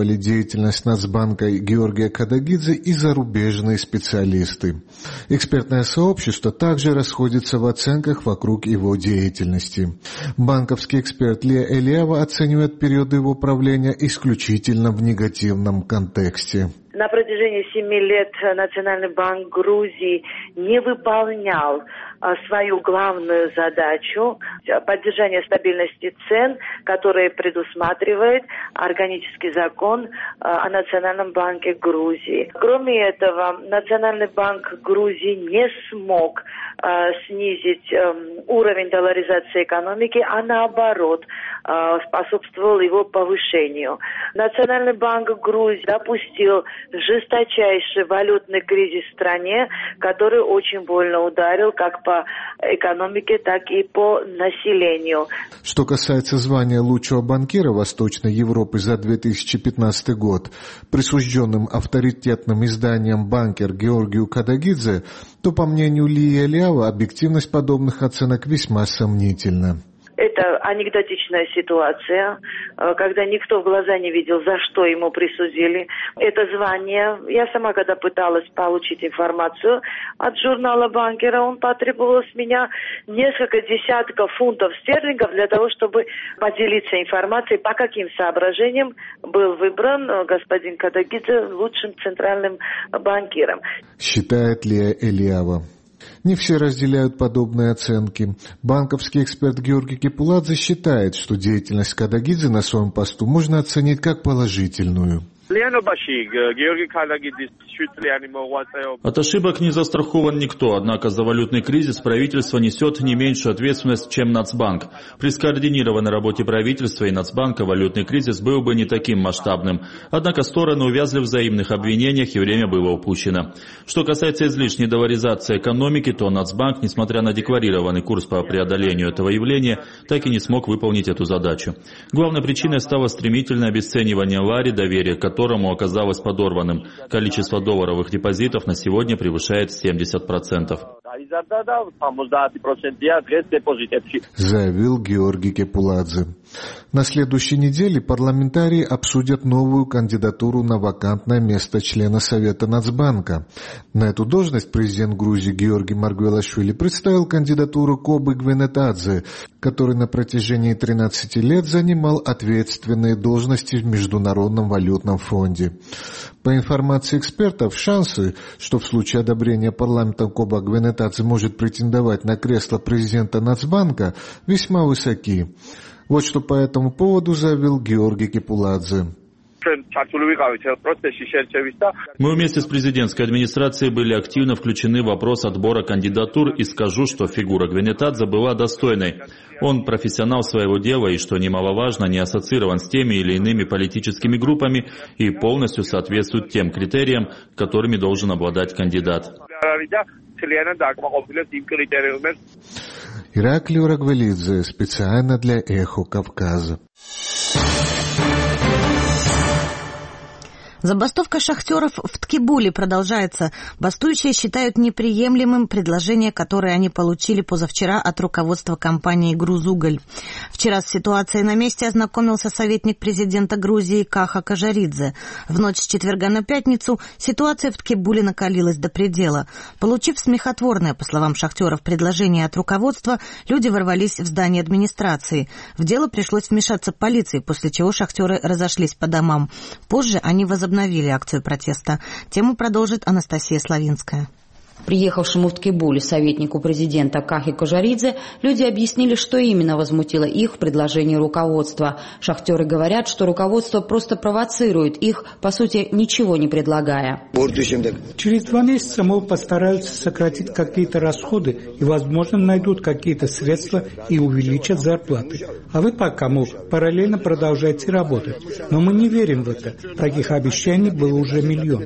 оценивали деятельность Нацбанка Георгия Кадагидзе и зарубежные специалисты. Экспертное сообщество также расходится в оценках вокруг его деятельности. Банковский эксперт Лия Элиава оценивает период его правления исключительно в негативном контексте. На протяжении 7 лет Национальный банк Грузии не выполнял свою главную задачу – поддержание стабильности цен, которая предусматривает органический закон о Национальном банке Грузии. Кроме этого, Национальный банк Грузии не смог снизить уровень долларизации экономики, а наоборот способствовал его повышению. Национальный банк Грузии допустил жесточайший валютный кризис в стране, который очень больно ударил как по экономике, так и по населению. Что касается звания лучшего банкира Восточной Европы за 2015 год, присужденным авторитетным изданием «Банкер» Георгию Кадагидзе, то, по мнению Лии Элиава, объективность подобных оценок весьма сомнительна. Это анекдотичная ситуация, когда никто в глаза не видел, за что ему присудили это звание. Я сама, когда пыталась получить информацию от журнала «Банкера», он потребовал с меня несколько десятков фунтов стерлингов для того, чтобы поделиться информацией, по каким соображениям был выбран господин Кадагидзе лучшим центральным банкиром. Считает Лия Элиава. Не все разделяют подобные оценки. Банковский эксперт Георгий Кепуладзе считает, что деятельность Кадагидзе на своем посту можно оценить как положительную. От ошибок не застрахован никто, однако за валютный кризис правительство несет не меньшую ответственность, чем Нацбанк. При скоординированной работе правительства и Нацбанка валютный кризис был бы не таким масштабным. Однако стороны увязли в взаимных обвинениях, и время было упущено. Что касается излишней долларизации экономики, то Нацбанк, несмотря на декларированный курс по преодолению этого явления, так и не смог выполнить эту задачу. Главной причиной стало стремительное обесценивание лари, доверие к которому оказалось подорванным. Количество долларовых депозитов на сегодня превышает 70%. Заявил Георгий Кепуладзе. На следующей неделе парламентарии обсудят новую кандидатуру на вакантное место члена Совета Нацбанка. На эту должность президент Грузии Георгий Маргвелашвили представил кандидатуру Кобы Гвенетадзе, который на протяжении 13 лет занимал ответственные должности в Международном валютном фонде. По информации экспертов, шансы, что в случае одобрения парламентом Коба Гвенетадзе может претендовать на кресло президента Нацбанка, весьма высоки. Вот что по этому поводу заявил Георгий Кепуладзе. Мы вместе с президентской администрацией были активно включены в вопрос отбора кандидатур, и скажу, что фигура Гвенетадзе была достойной. Он профессионал своего дела и, что немаловажно, не ассоциирован с теми или иными политическими группами и полностью соответствует тем критериям, которыми должен обладать кандидат. Ираклий Урагвелидзе, специально для «Эхо Кавказа». Забастовка шахтеров в Ткибуле продолжается. Бастующие считают неприемлемым предложение, которое они получили позавчера от руководства компании «Грузуголь». Вчера с ситуацией на месте ознакомился советник президента Грузии Каха Кожаридзе. В ночь с четверга на пятницу ситуация в Ткибуле накалилась до предела. Получив смехотворное, по словам шахтеров, предложение от руководства, люди ворвались в здание администрации. В дело пришлось вмешаться полиции, после чего шахтеры разошлись по домам. Позже они возобновили акцию протеста. Тему продолжит Анастасия Славинская. Приехавшему в Ткибуле советнику президента Кахи Кожаридзе люди объяснили, что именно возмутило их в предложении руководства. Шахтеры говорят, что руководство просто провоцирует их, по сути, ничего не предлагая. Через 2 месяца, мол, постараются сократить какие-то расходы и, возможно, найдут какие-то средства и увеличат зарплаты. А вы пока, мол, параллельно продолжайте работать. Но мы не верим в это. Таких обещаний было уже миллион.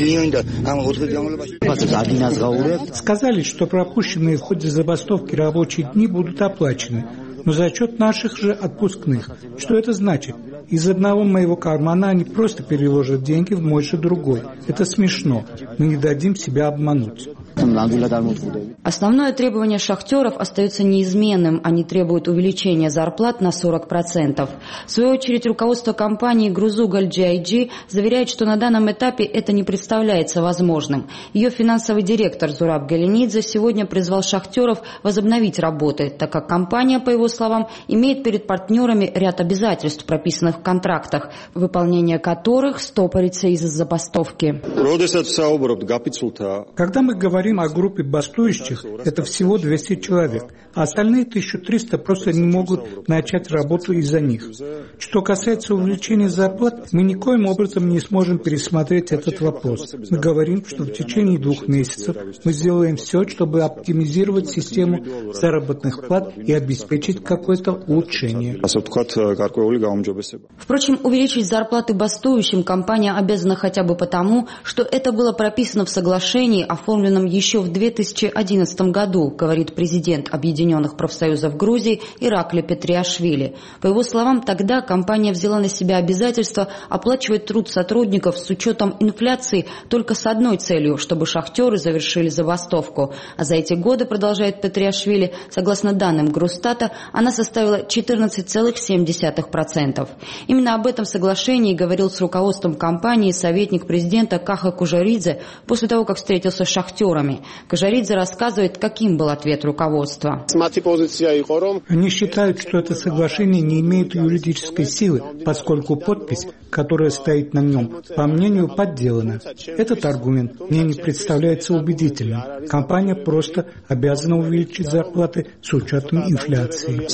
Сказали, что пропущенные в ходе забастовки рабочие дни будут оплачены, но за счет наших же отпускных. Что это значит? Из одного моего кармана они просто переложат деньги в мой же другой. Это смешно. Мы не дадим себя обмануть. Основное требование шахтеров остается неизменным. Они требуют увеличения зарплат на 40%. В свою очередь, руководство компании «Грузугаль GIG» заверяет, что на данном этапе это не представляется возможным. Ее финансовый директор Зураб Галинидзе сегодня призвал шахтеров возобновить работы, так как компания, по его словам, имеет перед партнерами ряд обязательств, прописанных в контрактах, выполнение которых стопорится из-за забастовки. Когда мы говорим о группе бастующих, это всего 200 человек, а остальные 1300 просто не могут начать работу из-за них. Что касается увеличения зарплат, мы никоим образом не сможем пересмотреть этот вопрос. Мы говорим, что в течение 2 месяцев мы сделаем все, чтобы оптимизировать систему заработных плат и обеспечить какое-то улучшение. Впрочем, увеличить зарплаты бастующим компания обязана хотя бы потому, что это было прописано в соглашении, оформленном еще в 2011 году, говорит президент Объединенных профсоюзов Грузии Иракли Петриашвили. По его словам, тогда компания взяла на себя обязательство оплачивать труд сотрудников с учетом инфляции только с одной целью, чтобы шахтеры завершили забастовку. А за эти годы, продолжает Петриашвили, согласно данным Грустата, она составила 14,7%. Именно об этом соглашении говорил с руководством компании советник президента Каха Кужаридзе после того, как встретился с шахтерами. Кужаридзе рассказывает, каким был ответ руководства. Они считают, что это соглашение не имеет юридической силы, поскольку подпись, которая стоит на нем, по мнению, подделана. Этот аргумент мне не представляется убедительным. Компания просто обязана увеличить зарплаты с учетом инфляции.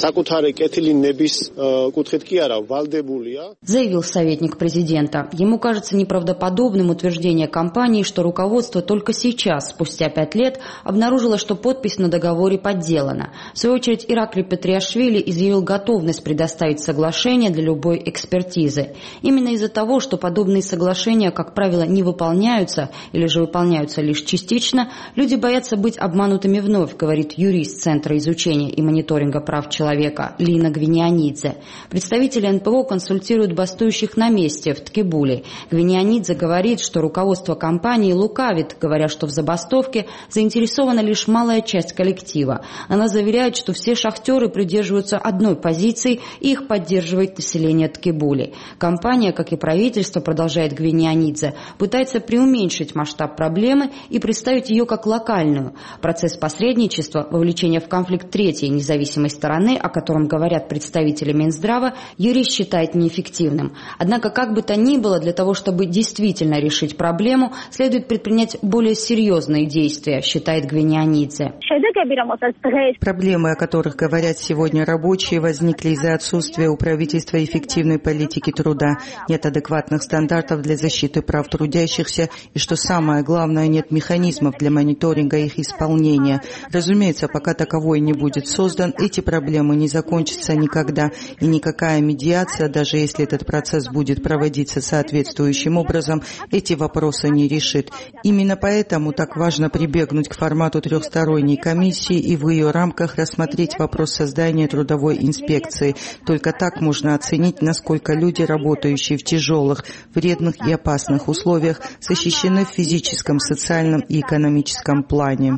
Заявил советник президента. Ему кажется неправдоподобным утверждение компании, что руководство только сейчас, спустя 5 лет, обнаружило, что подпись на договоре подделана. В свою очередь, Иракли Петриашвили изъявил готовность предоставить соглашение для любой экспертизы. Именно из-за того, что подобные соглашения, как правило, не выполняются или же выполняются лишь частично, люди боятся быть обманутыми вновь, говорит юрист Центра изучения и мониторинга прав человека Лина Гвинианидзе. Представители НПО консультируют бастующих на месте в Ткибуле. Гвинианидзе говорит, что руководство компании лукавит, говоря, что в забастовке заинтересована лишь малая часть коллектива. Она заверяет, что все шахтеры придерживаются одной позиции и их поддерживает население Ткибули. Компания, как и правительство, продолжает Гвинианидзе, пытается преуменьшить масштаб проблемы и представить ее как локальную. Процесс посредничества, вовлечения в конфликт третьей независимой стороны, о котором говорят представители Минздрава, юрист считает неэффективным. Однако, как бы то ни было, для того, чтобы действительно решить проблему, следует предпринять более серьезные действия, считает Гвинианидзе. Проблемы, о которых говорят сегодня рабочие, возникли из-за отсутствия у правительства эффективной политики труда, нет адекватных стандартов для защиты прав трудящихся и, что самое главное, нет механизмов для мониторинга их исполнения. Разумеется, пока таковой не будет создан, эти проблемы не закончатся никогда, и никакая медиация, даже если этот процесс будет проводиться соответствующим образом, эти вопросы не решит. Именно поэтому так важно прибегнуть к формату трехсторонней комиссии и в ее рамках рассмотреть вопрос создания трудовой инспекции. Только так можно оценить, насколько люди, работающие в тяжелых, вредных и опасных условиях, защищены в физическом, социальном и экономическом плане.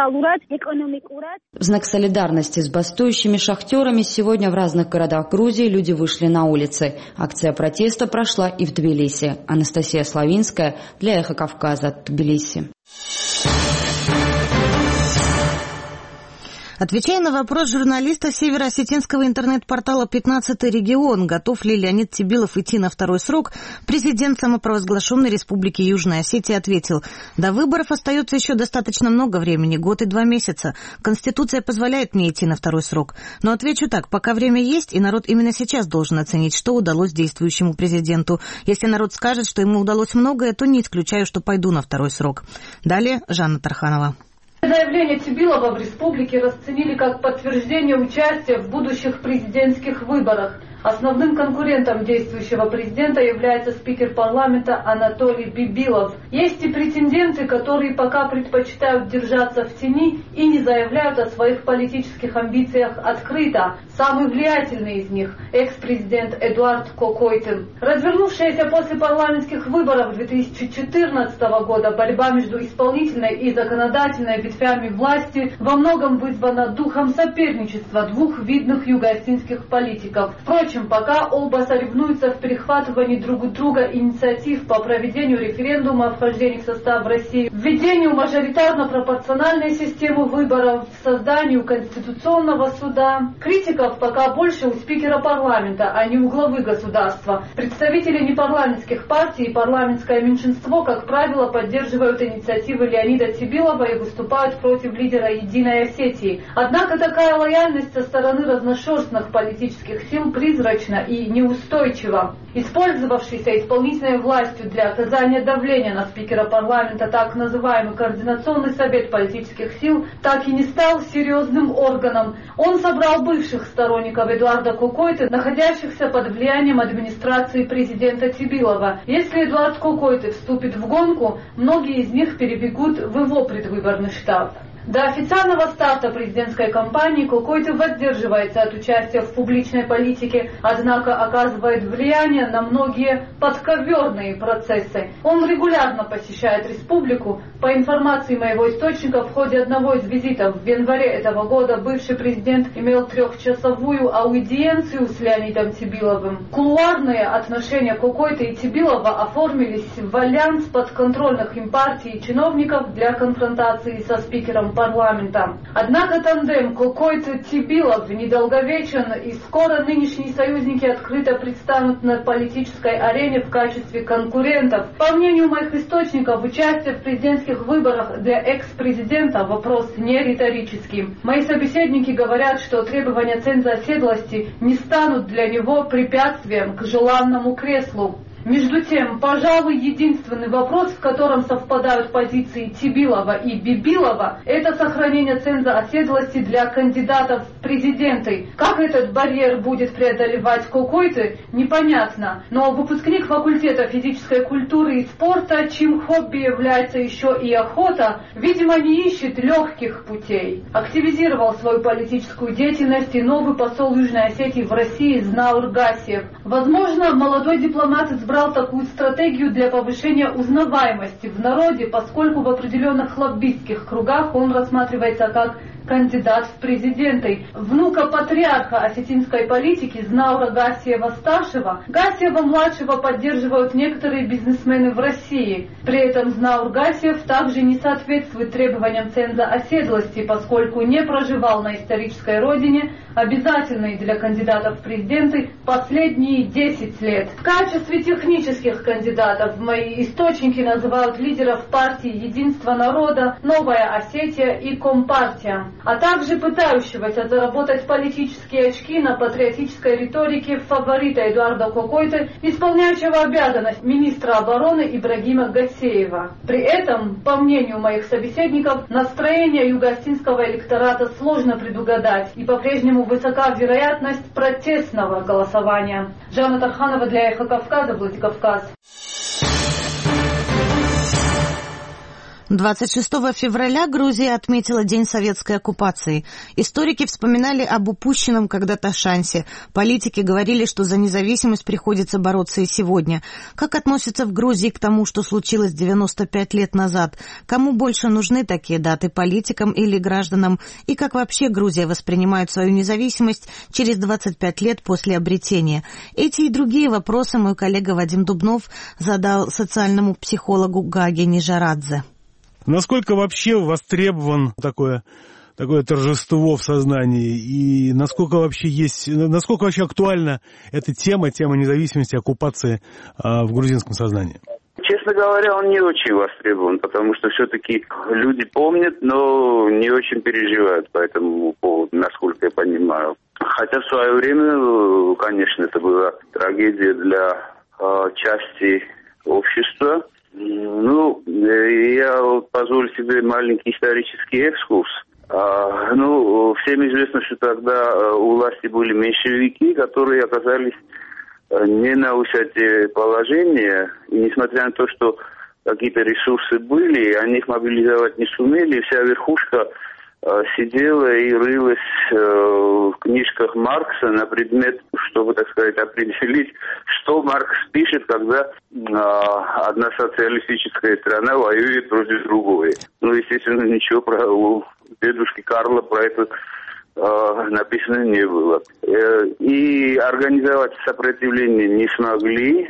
В знак солидарности с бастующими шахтерами сегодня в разных городах Грузии люди вышли на улицы. Акция протеста прошла и в Тбилиси. Анастасия Славинская для «Эхо Кавказа», Тбилиси. Отвечая на вопрос журналиста североосетинского интернет-портала «15-й регион», готов ли Леонид Тибилов идти на второй срок, президент самопровозглашенной Республики Южная Осетия ответил: до выборов остается еще достаточно много времени, 1 год и 2 месяца. Конституция позволяет мне идти на второй срок. Но отвечу так: пока время есть, и народ именно сейчас должен оценить, что удалось действующему президенту. Если народ скажет, что ему удалось многое, то не исключаю, что пойду на второй срок. Далее Жанна Тарханова. Заявление Тибилова в республике расценили как подтверждение участия в будущих президентских выборах. Основным конкурентом действующего президента является спикер парламента Анатолий Бибилов. Есть и претенденты, которые пока предпочитают держаться в тени и не заявляют о своих политических амбициях открыто. Самый влиятельный из них – экс-президент Эдуард Кокойтен. Развернувшаяся после парламентских выборов 2014 года борьба между исполнительной и законодательной ветвями власти во многом вызвана духом соперничества двух видных юго-осетинских политиков. Впрочем, пока оба соревнуются в перехватывании друг у друга инициатив по проведению референдума о вхождении в состав России, введению мажоритарно-пропорциональной системы выборов, созданию Конституционного суда, критиков пока больше у спикера парламента, а не у главы государства. Представители непарламентских партий и парламентское меньшинство, как правило, поддерживают инициативы Леонида Тибилова и выступают против лидера Единой Осетии. Однако такая лояльность со стороны разношерстных политических сил призрачна и неустойчива. Использовавшийся исполнительной властью для оказания давления на спикера парламента так называемый Координационный совет политических сил так и не стал серьезным органом. Он собрал бывших сторонников Эдуарда Кокойты, находящихся под влиянием администрации президента Тибилова. Если Эдуард Кокойты вступит в гонку, многие из них перебегут в его предвыборный штаб. До официального старта президентской кампании Кокойты воздерживается от участия в публичной политике, однако оказывает влияние на многие подковерные процессы. Он регулярно посещает республику. По информации моего источника, в ходе одного из визитов в январе этого года бывший президент имел 3-часовую аудиенцию с Леонидом Тибиловым. Кулуарные отношения Кокойты и Тибилова оформились в альянс подконтрольных им партий и чиновников для конфронтации со спикером парламента. Однако тандем Кокойты-Тибилов недолговечен, и скоро нынешние союзники открыто предстанут на политической арене в качестве конкурентов. По мнению моих источников, участие в президентских выборах для экс-президента вопрос не риторический. Мои собеседники говорят, что требования ценза оседлости не станут для него препятствием к желанному креслу. Между тем, пожалуй, единственный вопрос, в котором совпадают позиции Тибилова и Бибилова, это сохранение ценза оседлости для кандидатов в президенты. Как этот барьер будет преодолевать Кокойты, непонятно. Но выпускник факультета физической культуры и спорта, чьим хобби является еще и охота, видимо, не ищет легких путей. Активизировал свою политическую деятельность и новый посол Южной Осетии в России Знаур Гасиев. Возможно, молодой дипломат избрал такую стратегию для повышения узнаваемости в народе, поскольку в определенных лоббистских кругах он рассматривается как кандидат в президенты. Внука патриарха осетинской политики Знаура Гасиева-старшего, Гасиева-младшего поддерживают некоторые бизнесмены в России. При этом Знаур Гасиев также не соответствует требованиям ценза оседлости, поскольку не проживал на исторической родине, обязательной для кандидатов в президенты, последние 10 лет. В качестве технических кандидатов мои источники называют лидеров партии «Единство народа», «Новая Осетия» и «Компартия», а также пытающегося заработать политические очки на патриотической риторике фаворита Эдуарда Кокойты, исполняющего обязанность министра обороны Ибрагима Гасеева. При этом, по мнению моих собеседников, настроение юго-осетинского электората сложно предугадать, и по-прежнему высока вероятность протестного голосования. Жанна Тарханова для Эхо Кавказа, Владикавказ. 26 февраля Грузия отметила День советской оккупации. Историки вспоминали об упущенном когда-то шансе. Политики говорили, что за независимость приходится бороться и сегодня. Как относятся в Грузии к тому, что случилось 95 лет назад? Кому больше нужны такие даты, политикам или гражданам? И как вообще Грузия воспринимает свою независимость через 25 лет после обретения? Эти и другие вопросы мой коллега Вадим Дубнов задал социальному психологу Гаге Нижарадзе. Насколько вообще востребован такое торжество в сознании, и насколько вообще актуальна эта тема независимости, оккупации в грузинском сознании? Честно говоря, он не очень востребован, потому что все-таки люди помнят, но не очень переживают по этому поводу, насколько я понимаю. Хотя в свое время, конечно, это была трагедия для части общества. Я позволю себе маленький исторический экскурс. Всем известно, что тогда у власти были меньшевики, которые оказались не на высоте положения, и несмотря на то, что какие-то ресурсы были, они их мобилизовать не сумели, и вся верхушка сидела и рылась в книжках Маркса на предмет, чтобы, так сказать, определить, что Маркс пишет, когда одна социалистическая страна воюет против другой. Естественно, ничего у дедушки Карла про это написано не было. И организовать сопротивление не смогли.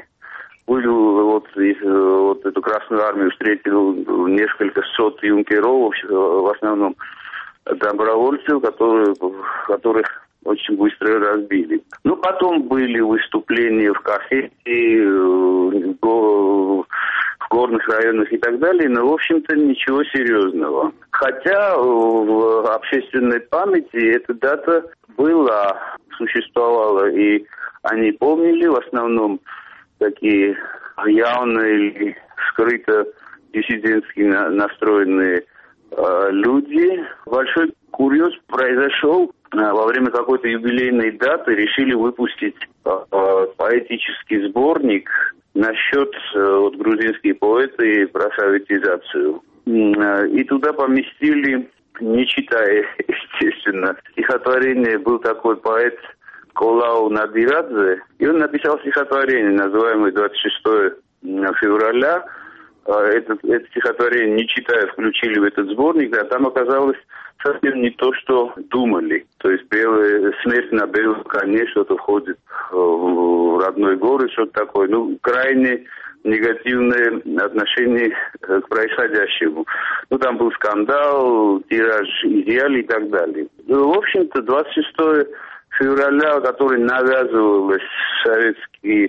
Эту Красную Армию встретил несколько сот юнкеров, в основном добровольцев, которых очень быстро разбили. Потом были выступления в Кассете, в горных районах и так далее, но, в общем-то, ничего серьезного. Хотя в общественной памяти эта дата существовала, и они помнили, в основном, такие явно или скрыто диссидентски настроенные люди. Большой курьез произошел. Во время какой-то юбилейной даты решили выпустить поэтический сборник насчет грузинские поэты про советизацию. И туда поместили, не читая, естественно, стихотворение. Был такой поэт Колау Надирадзе, и он написал стихотворение, называемое 26 февраля. Это стихотворение, не читая, включили в этот сборник, а там оказалось совсем не то, что думали. То есть смерть на белом коне, что-то входит в родной город, что-то такое. Крайне негативное отношение к происходящему. Там был скандал, тираж изъяли и так далее. В общем-то, 26 февраля, который навязывалось в советский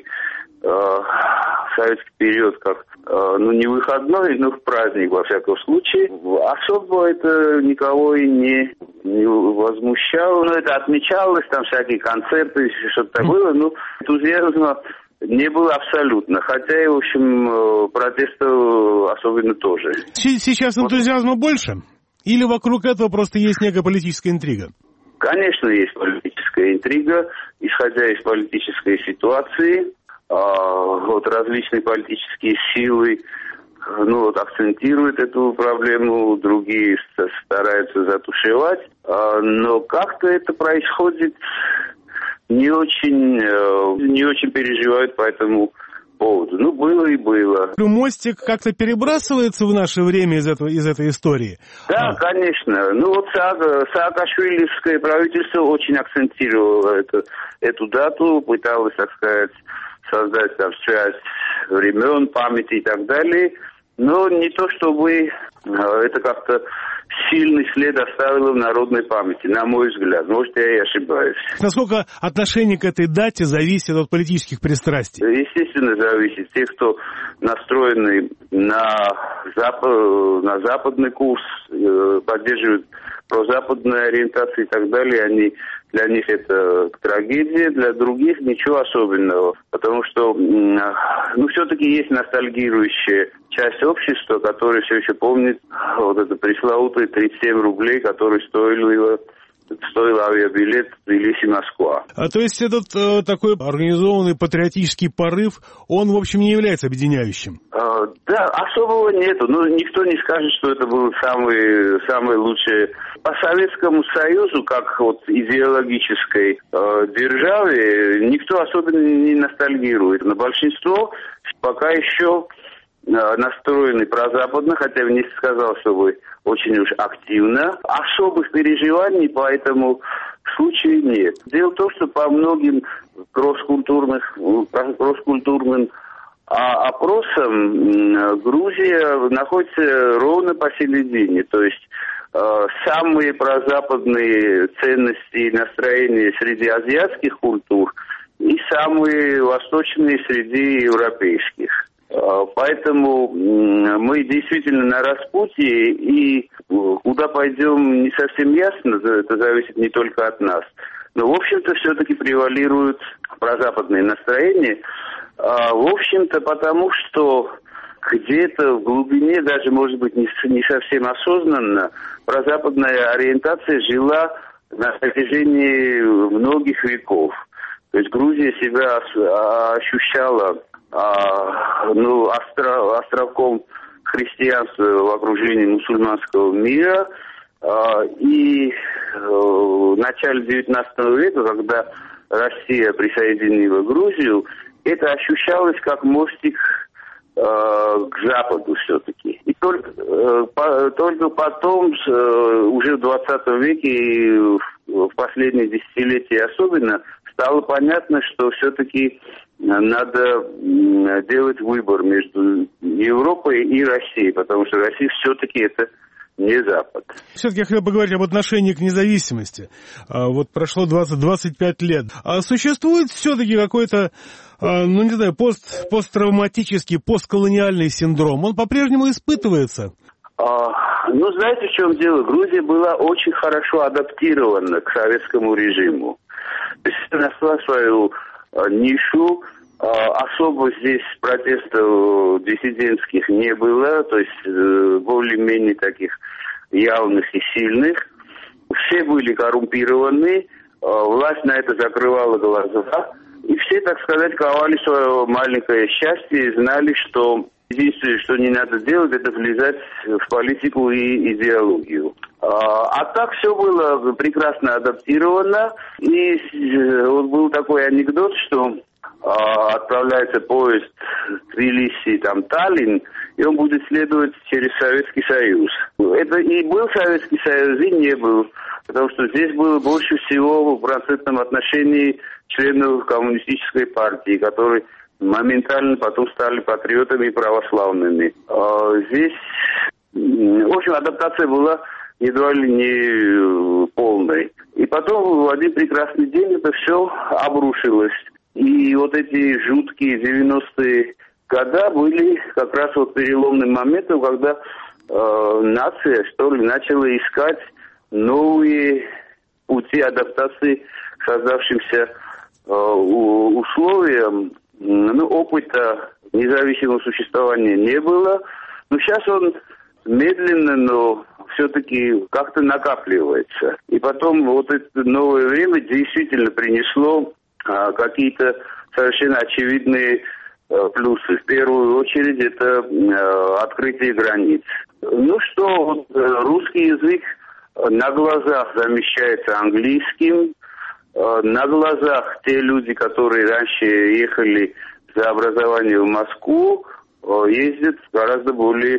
период как не выходной, но в праздник, во всяком случае. Особо это никого и не возмущало. Это отмечалось, там всякие концерты, что-то такое, но энтузиазма не было абсолютно. Хотя и, в общем, протеста особенно тоже. Сейчас энтузиазма больше? Или вокруг этого просто есть некая политическая интрига? Конечно, есть политическая интрига, исходя из политической ситуации. Различные политические силы акцентируют эту проблему, другие стараются затушевать, но как-то это происходит, не очень переживают по этому поводу. Было и было. Мостик как-то перебрасывается в наше время из этой истории? Да, конечно. Саакашвилевское правительство очень акцентировало эту дату, пыталось, так сказать, создать там связь времен, памяти и так далее. Но не то, чтобы это как-то сильный след оставило в народной памяти, на мой взгляд. Может, я и ошибаюсь. Насколько отношение к этой дате зависит от политических пристрастий? Естественно, зависит. Те, кто настроены на западный курс, поддерживают прозападную ориентацию и так далее, для них это трагедия, для других ничего особенного. Потому что, все-таки есть ностальгирующая часть общества, которая все еще помнит это пресловутые 37 рублей, которые стоил авиабилет Тбилиси-Москва. То есть этот такой организованный патриотический порыв, он, в общем, не является объединяющим? Да, особого нету. Никто не скажет, что это было самое лучшее. По Советскому Союзу, как идеологической державе, никто особенно не ностальгирует. Но большинство пока еще настроены прозападно, хотя я не сказал, чтобы очень уж активно. Особых переживаний по этому случаю нет. Дело в том, что по многим кросс-культурным опросам Грузия находится ровно посередине. То есть самые прозападные ценности и настроения среди азиатских культур и самые восточные среди европейских. Поэтому мы действительно на распутье, и куда пойдем не совсем ясно, это зависит не только от нас. Но, в общем-то, все-таки превалируют прозападные настроения. В общем-то, потому что где-то в глубине, даже, может быть, не совсем осознанно, прозападная ориентация жила на протяжении многих веков. То есть Грузия себя ощущала островком христианства в окружении мусульманского мира. И в начале XIX века, когда Россия присоединила Грузию, это ощущалось как мостик к Западу все-таки. И только потом, уже в 20 веке и в последние десятилетия особенно, стало понятно, что все-таки надо делать выбор между Европой и Россией, потому что Россия все-таки это не Запад. Все-таки я хотел поговорить об отношении к независимости. Вот прошло 20-25 лет. А существует все-таки какой-то, посттравматический, постколониальный синдром? Он по-прежнему испытывается? Знаете, в чем дело? Грузия была очень хорошо адаптирована к советскому режиму. То есть нашла свою нишу. Особо здесь протестов диссидентских не было, то есть более-менее таких явных и сильных. Все были коррумпированы, власть на это закрывала глаза, и все, так сказать, ковали свое маленькое счастье и знали, что единственное, что не надо делать, это влезать в политику и идеологию. А так все было прекрасно адаптировано, и вот был такой анекдот, что отправляется поезд Тбилиси, Таллин, и он будет следовать через Советский Союз. Это и был Советский Союз, и не был, потому что здесь было больше всего в процентном отношении членов коммунистической партии, которые моментально потом стали патриотами и православными. Здесь, в общем, адаптация была едва ли не полной. И потом в один прекрасный день это все обрушилось. И вот эти жуткие 90-е годы были как раз вот переломным моментом, когда нация, что ли, начала искать новые пути адаптации к создавшимся условиям. Опыта независимого существования не было. Но сейчас он медленно, но все-таки как-то накапливается. И потом вот это новое время действительно принесло какие-то совершенно очевидные плюсы. В первую очередь это открытие границ. Русский язык на глазах замещается английским. На глазах те люди, которые раньше ехали за образованием в Москву, ездят гораздо более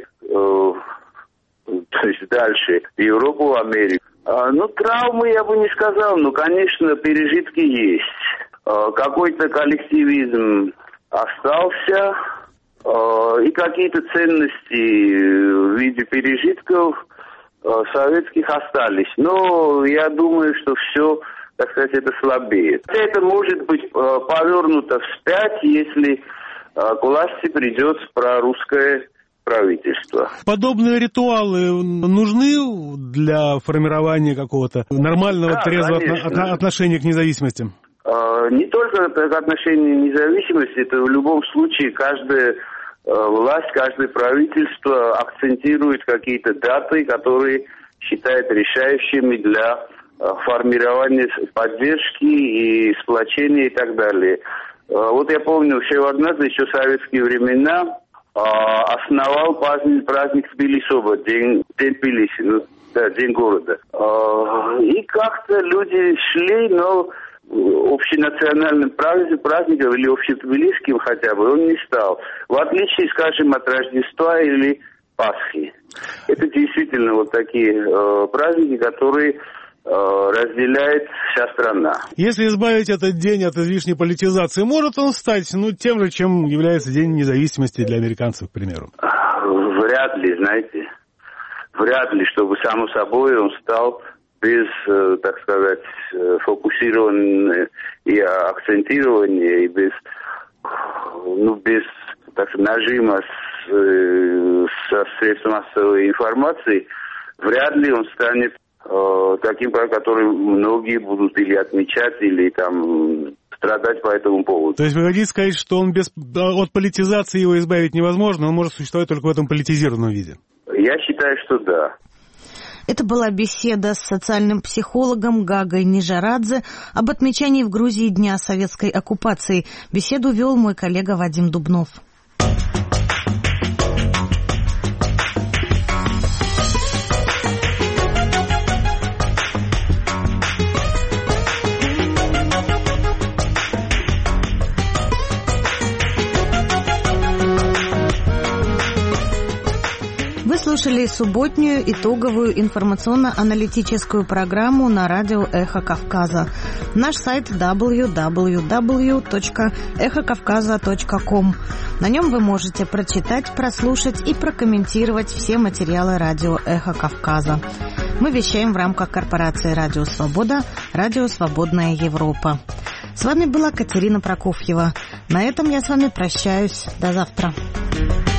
дальше, в Европу, в Америку. Травмы я бы не сказал, но, конечно, пережитки есть. Какой-то коллективизм остался, и какие-то ценности в виде пережитков советских остались. Но я думаю, что все, так сказать, это слабеет. Это может быть повернуто вспять, если к власти придет прорусское правительство. Подобные ритуалы нужны для формирования какого-то нормального, трезвого отношения к независимости? Не только к отношению к независимости, это в любом случае каждая власть, каждое правительство акцентирует какие-то даты, которые считает решающими для формирования поддержки и сплочения и так далее. Вот я помню, Шеварднадзе еще в советские времена основал праздник Тбилисоба, день Тбилиси, день города. И как-то люди шли, но общенациональным праздником или общетбилисским хотя бы он не стал. В отличие, скажем, от Рождества или Пасхи. Это действительно вот такие праздники, которые разделяет вся страна. Если избавить этот день от излишней политизации, может он стать тем же, чем является День независимости для американцев, к примеру? Вряд ли, знаете. Вряд ли, чтобы само собой он стал без, так сказать, фокусирования и акцентирования, и без нажима со средств массовой информации, вряд ли он станет таким, который многие будут или отмечать, или страдать по этому поводу. То есть вы хотите сказать, что он от политизации его избавить невозможно, он может существовать только в этом политизированном виде? Я считаю, что да. Это была беседа с социальным психологом Гагой Нижарадзе об отмечании в Грузии Дня советской оккупации. Беседу вел мой коллега Вадим Дубнов. Вы слушали субботнюю итоговую информационно-аналитическую программу на радио «Эхо Кавказа». Наш сайт www.эхокавказа.ком. На нем вы можете прочитать, прослушать и прокомментировать все материалы радио «Эхо Кавказа». Мы вещаем в рамках корпорации «Радио Свобода», «Радио Свободная Европа». С вами была Катерина Прокофьева. На этом я с вами прощаюсь. До завтра.